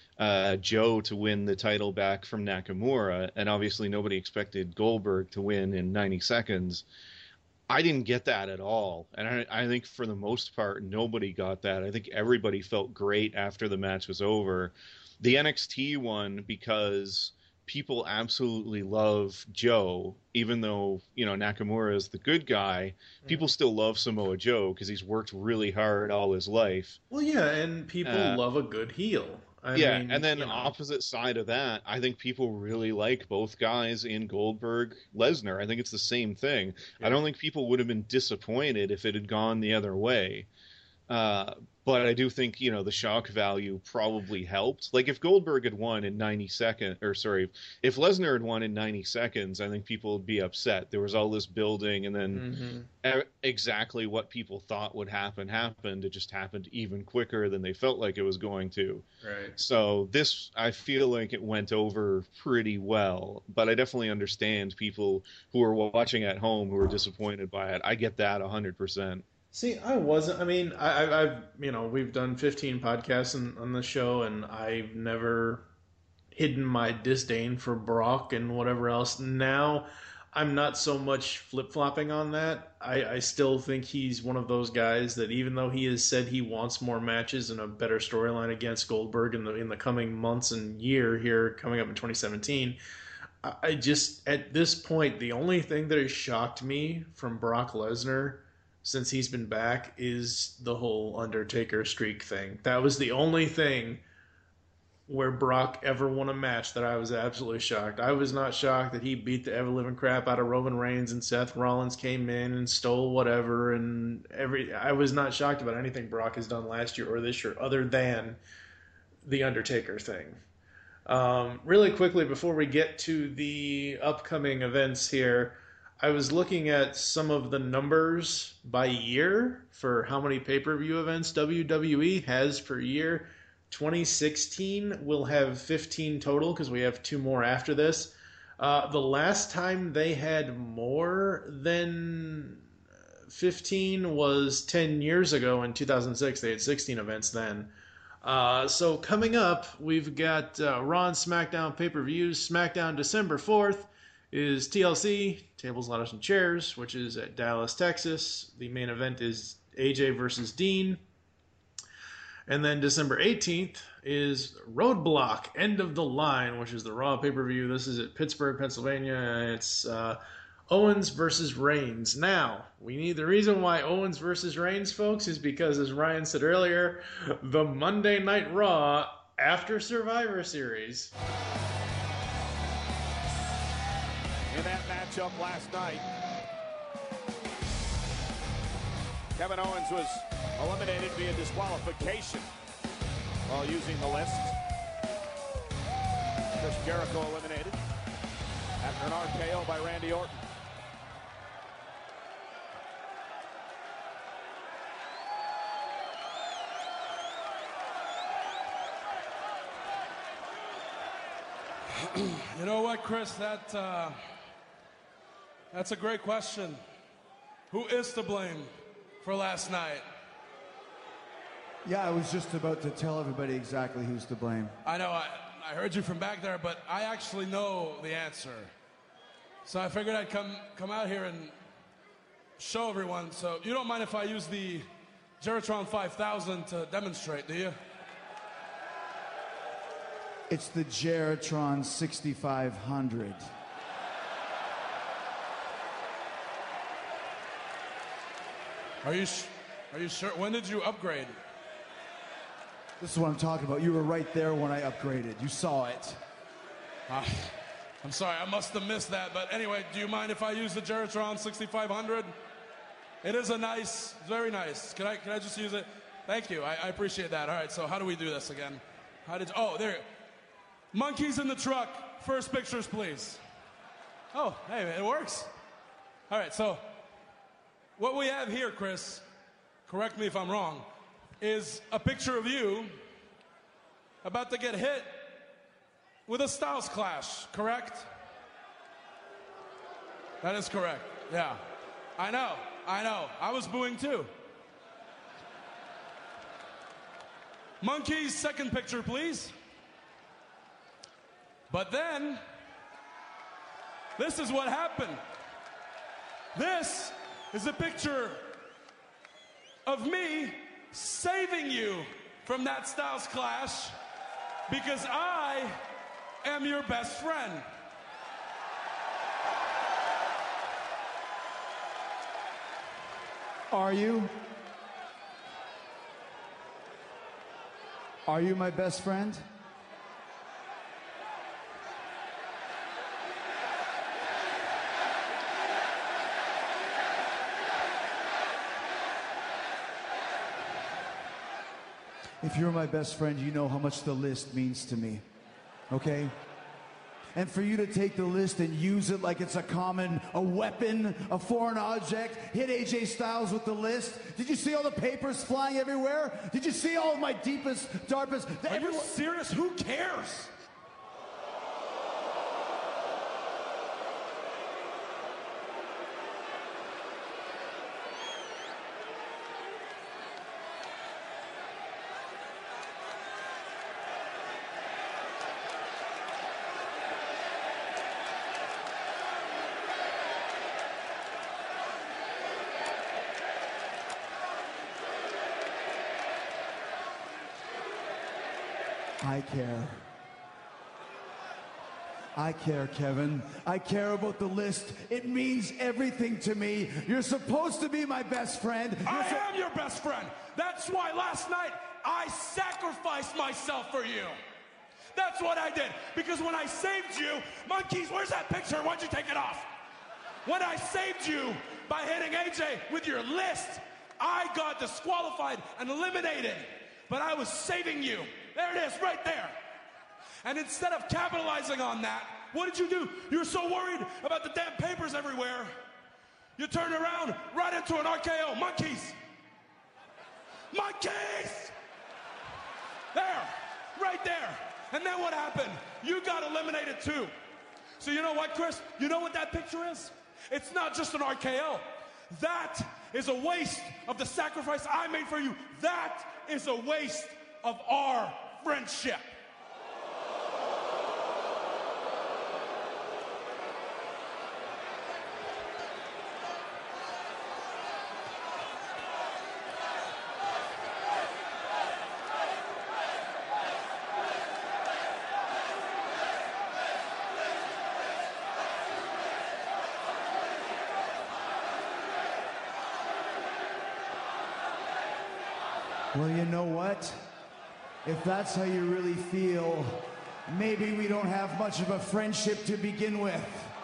Speaker 3: Joe to win the title back from Nakamura, and obviously nobody expected Goldberg to win in 90 seconds. I didn't get that at all, and I think for the most part, nobody got that. I think everybody felt great after the match was over. The NXT one, because people absolutely love Joe, even though, Nakamura is the good guy, people still love Samoa Joe because he's worked really hard all his life.
Speaker 7: Well, yeah, and people love a good heel. I mean,
Speaker 3: and then opposite side of that, I think people really like both guys in Goldberg, Lesnar. I think it's the same thing. Yeah. I don't think people would have been disappointed if it had gone the other way. But I do think, the shock value probably helped. Like, if Goldberg had won in 90 seconds, if Lesnar had won in 90 seconds, I think people would be upset. There was all this building, and then exactly what people thought would happen happened. It just happened even quicker than they felt like it was going to.
Speaker 7: Right.
Speaker 3: So this, I feel like it went over pretty well. But I definitely understand people who are watching at home who are disappointed by it. I get that 100%.
Speaker 7: See, I wasn't. I mean, I've we've done 15 podcasts on the show, and I've never hidden my disdain for Brock and whatever else. Now, I'm not so much flip-flopping on that. I still think he's one of those guys that, even though he has said he wants more matches and a better storyline against Goldberg in the coming months and year here coming up in 2017, I just, at this point, the only thing that has shocked me from Brock Lesnar since he's been back is the whole Undertaker streak thing. That was the only thing where Brock ever won a match that I was absolutely shocked. I was not shocked that he beat the ever-living crap out of Roman Reigns and Seth Rollins came in and stole whatever. I was not shocked about anything Brock has done last year or this year other than the Undertaker thing. Really quickly, before we get to the upcoming events here, I was looking at some of the numbers by year for how many pay-per-view events WWE has per year. 2016 will have 15 total because we have 2 more after this. The last time they had more than 15 was 10 years ago in 2006. They had 16 events then. So coming up, we've got Raw and SmackDown pay-per-views. SmackDown December 4th. is TLC, Tables, Ladders, and Chairs, which is at Dallas, Texas. The main event is AJ versus Dean. And then December 18th is Roadblock, End of the Line, which is the Raw pay-per-view. This is at Pittsburgh, Pennsylvania. It's Owens versus Reigns. Now, the reason why Owens versus Reigns, folks, is because, as Ryan said earlier, the Monday Night Raw after Survivor Series.
Speaker 10: In that matchup last night, Kevin Owens was eliminated via disqualification while using the list. Chris Jericho eliminated after an RKO by Randy Orton.
Speaker 13: You know what, Chris? That's a great question. Who is to blame for last night?
Speaker 14: Yeah, I was just about to tell everybody exactly who's to blame.
Speaker 13: I know, I heard you from back there, but I actually know the answer. So I figured I'd come out here and show everyone. So you don't mind if I use the Geratron 5000 to demonstrate, do you?
Speaker 14: It's the Geratron 6500.
Speaker 13: Are you sure? When did you upgrade?
Speaker 14: This is what I'm talking about. You were right there when I upgraded. You saw it.
Speaker 13: I'm sorry, I must have missed that. But anyway, do you mind if I use the Geratron 6500? It is very nice. Can I just use it? Thank you. I appreciate that. All right, so how do we do this again? There. Monkeys in the truck. First pictures, please. Oh, hey, it works. All right, so what we have here, Chris, correct me if I'm wrong, is a picture of you about to get hit with a Styles Clash, correct? That is correct, yeah. I know. I was booing too. Monkeys, second picture, please. But then, this is what happened. This is a picture of me saving you from that Styles Clash because I am your best friend.
Speaker 14: Are you? Are you my best friend? If you're my best friend, you know how much the list means to me, okay? And for you to take the list and use it like it's a weapon, a foreign object, hit AJ Styles with the list. Did you see all the papers flying everywhere? Did you see all of my deepest, darkest...
Speaker 13: Are you serious? Who cares?
Speaker 14: I care. I care, Kevin. I care about the list. It means everything to me. You're supposed to be my best friend.
Speaker 13: I am your best friend. That's why last night I sacrificed myself for you. That's what I did. Because when I saved you, Monkeys, where's that picture? Why'd you take it off? When I saved you by hitting AJ with your list, I got disqualified and eliminated. But I was saving you. There it is, right there. And instead of capitalizing on that, what did you do? You were so worried about the damn papers everywhere. You turned around right into an RKO. Monkeys. Monkeys! There, right there. And then what happened? You got eliminated too. So you know what, Chris? You know what that picture is? It's not just an RKO. That is a waste of the sacrifice I made for you. That is a waste of our friendship.
Speaker 14: Well, you know what? If that's how you really feel, maybe we don't have much of a friendship to begin with.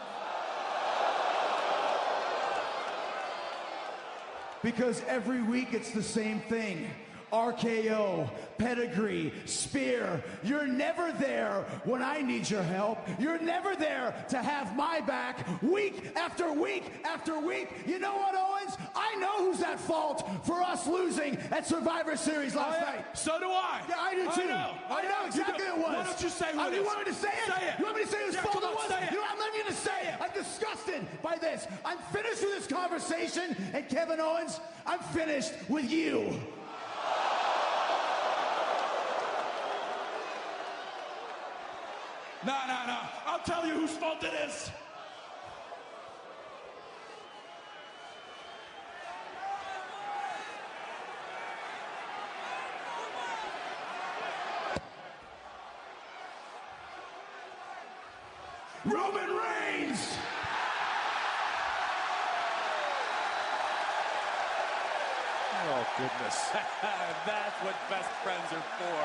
Speaker 14: Because every week it's the same thing. RKO, pedigree, spear. You're never there when I need your help. You're never there to have my back week after week after week. You know what, Owens? I know who's at fault for us losing at Survivor Series last night.
Speaker 13: So do I.
Speaker 14: Yeah, I do too. I know exactly who it was.
Speaker 13: Why don't you say who it is?
Speaker 14: You want me to say it?
Speaker 13: Say it.
Speaker 14: You want me to say whose
Speaker 13: Yeah,
Speaker 14: fault
Speaker 13: come
Speaker 14: it
Speaker 13: on,
Speaker 14: was?
Speaker 13: say it.
Speaker 14: You know, I'm not even going to say it. I'm disgusted by this. I'm finished with this conversation. And Kevin Owens, I'm finished with you.
Speaker 13: No. I'll tell you whose fault it is. Roman Reigns!
Speaker 10: Oh, goodness.
Speaker 15: That's what best friends are for.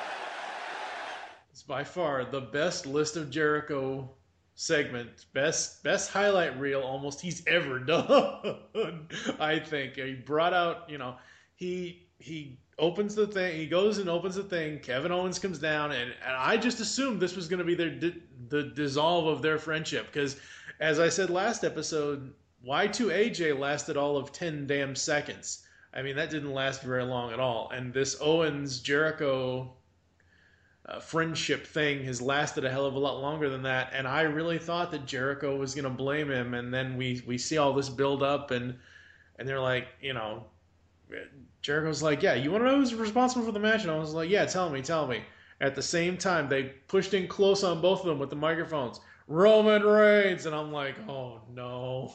Speaker 7: It's by far the best List of Jericho segment, best highlight reel almost he's ever done. I think he brought out, he opens the thing, he goes and opens the thing. Kevin Owens comes down, and I just assumed this was going to be the dissolve of their friendship, because as I said last episode, Y2AJ lasted all of 10 damn seconds. I mean, that didn't last very long at all, and this Owens Jericho friendship thing has lasted a hell of a lot longer than that, and I really thought that Jericho was going to blame him, and then we see all this build up, and they're like, Jericho's like, yeah, you want to know who's responsible for the match? And I was like, yeah, tell me. At the same time, they pushed in close on both of them with the microphones. Roman Reigns, and I'm like, oh no.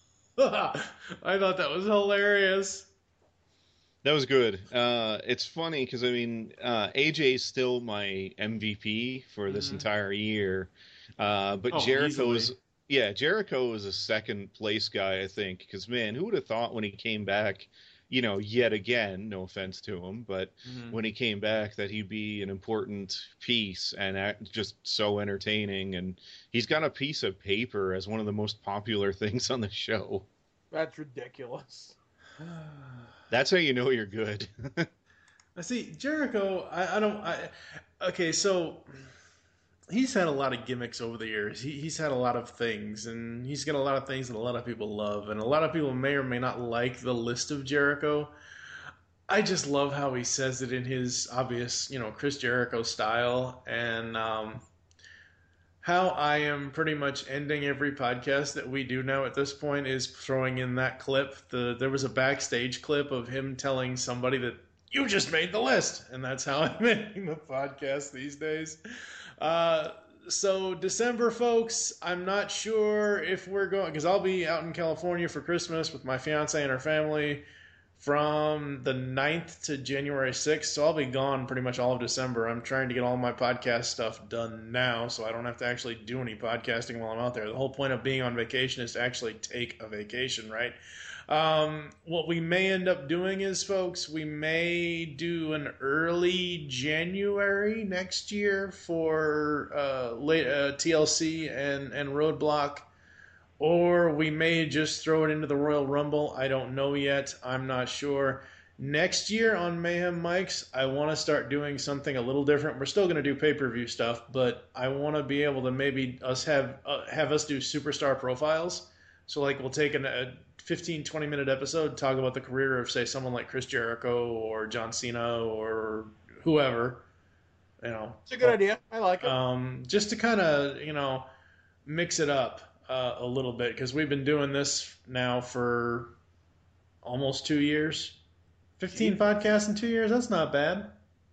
Speaker 7: I thought that was hilarious.
Speaker 3: That was good. It's funny because AJ's still my MVP for this entire year, but Jericho was a second place guy, I think. Because man, who would have thought when he came back, yet again, no offense to him, but when he came back that he'd be an important piece and just so entertaining. And he's got a piece of paper as one of the most popular things on the show.
Speaker 4: That's ridiculous.
Speaker 3: That's how you know you're good.
Speaker 7: I see Jericho. Okay, so he's had a lot of gimmicks over the years. He's had a lot of things, and he's got a lot of things that a lot of people love, and a lot of people may or may not like the List of Jericho. I just love how he says it in his obvious, Chris Jericho style, and how I am pretty much ending every podcast that we do now at this point is throwing in that clip. There was a backstage clip of him telling somebody that you just made the list, and that's how I'm ending the podcast these days. So December, folks, I'm not sure if we're going, because I'll be out in California for Christmas with my fiance and her family from the 9th to January 6th, so I'll be gone pretty much all of December. I'm trying to get all my podcast stuff done now, so I don't have to actually do any podcasting while I'm out there. The whole point of being on vacation is to actually take a vacation, right? What we may end up doing is, folks, we may do an early January next year for TLC and Roadblock. Or we may just throw it into the Royal Rumble. I don't know yet. I'm not sure. Next year on Mayhem Mics, I want to start doing something a little different. We're still going to do pay-per-view stuff, but I want to be able to maybe have us do superstar profiles. So we'll take a 15, 20-minute episode, talk about the career of, say, someone like Chris Jericho or John Cena or whoever.
Speaker 4: It's a good idea. I like it.
Speaker 7: Just to kind of, mix it up a little bit, because we've been doing this now for almost 2 years. 15 podcasts in 2 years, that's not bad.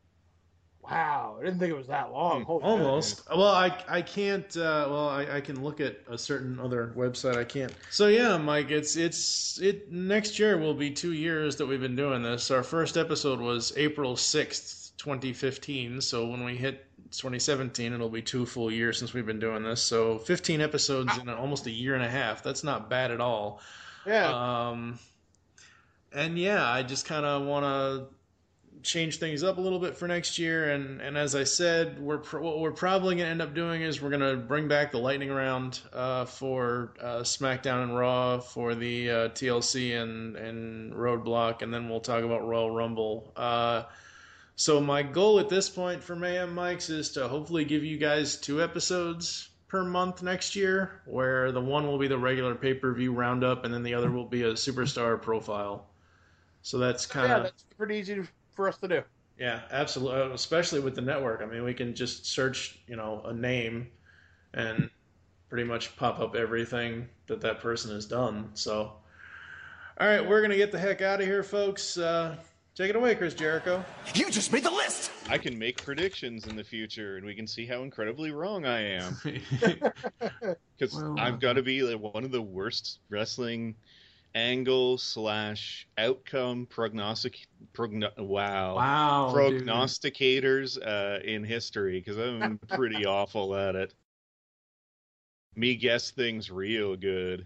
Speaker 4: Wow, I didn't think it was that long. Holy
Speaker 7: almost.
Speaker 4: God.
Speaker 7: Well, I can't, I can look at a certain other website. I can't. So yeah, Mike, it next year will be 2 years that we've been doing this. Our first episode was April 6th, 2015. So when we hit 2017, it'll be 2 full years since we've been doing this. So 15 episodes in almost a year and a half. That's not bad at all.
Speaker 4: Yeah.
Speaker 7: And yeah, I just kind of want to change things up a little bit for next year. And as I said, what we're probably going to end up doing is we're going to bring back the lightning round for SmackDown and Raw for the TLC and Roadblock, and then we'll talk about Royal Rumble. So my goal at this point for Mayhem Mics is to hopefully give you guys 2 episodes per month next year, where the one will be the regular pay-per-view roundup, and then the other will be a superstar profile. So that's kind of...
Speaker 4: Yeah, that's pretty easy for us to do.
Speaker 7: Yeah, absolutely. Especially with the network. I mean, we can just search, a name and pretty much pop up everything that person has done. So, all right, we're going to get the heck out of here, folks. Take it away, Chris Jericho.
Speaker 6: You just made the list!
Speaker 3: I can make predictions in the future, and we can see how incredibly wrong I am. Because I've got to be one of the worst wrestling angle/outcome prognosticators in history, because I'm pretty awful at it. Me guess things real good.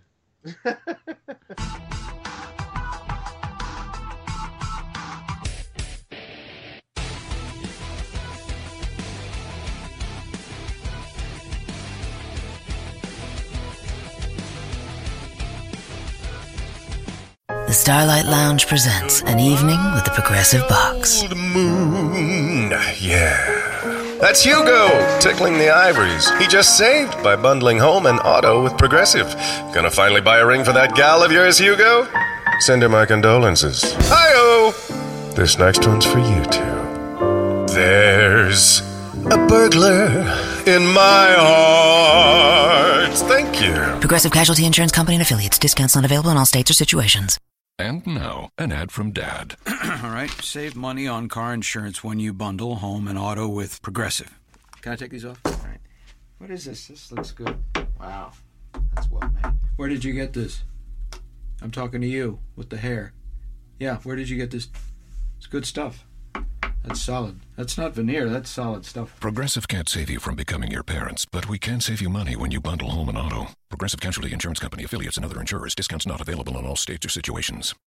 Speaker 5: The Starlight Lounge presents An Evening with the Progressive Box.
Speaker 6: Old moon, yeah. That's Hugo, tickling the ivories. He just saved by bundling home and auto with Progressive. Gonna finally buy a ring for that gal of yours, Hugo? Send her my condolences. Hi-oh! This next one's for you two. There's a burglar in my heart. Thank you.
Speaker 5: Progressive Casualty Insurance Company and Affiliates. Discounts not available in all states or situations.
Speaker 16: And now, an ad from Dad.
Speaker 17: All right, save money on car insurance when you bundle home and auto with Progressive. Can I take these off? All right. What is this? This looks good. Wow, that's well made. Where did you get this? I'm talking to you with the hair. Yeah, where did you get this? It's good stuff. That's solid. That's not veneer, that's solid stuff.
Speaker 16: Progressive can't save you from becoming your parents, but we can save you money when you bundle home and auto. Progressive Casualty Insurance Company, affiliates, and other insurers. Discounts not available in all states or situations.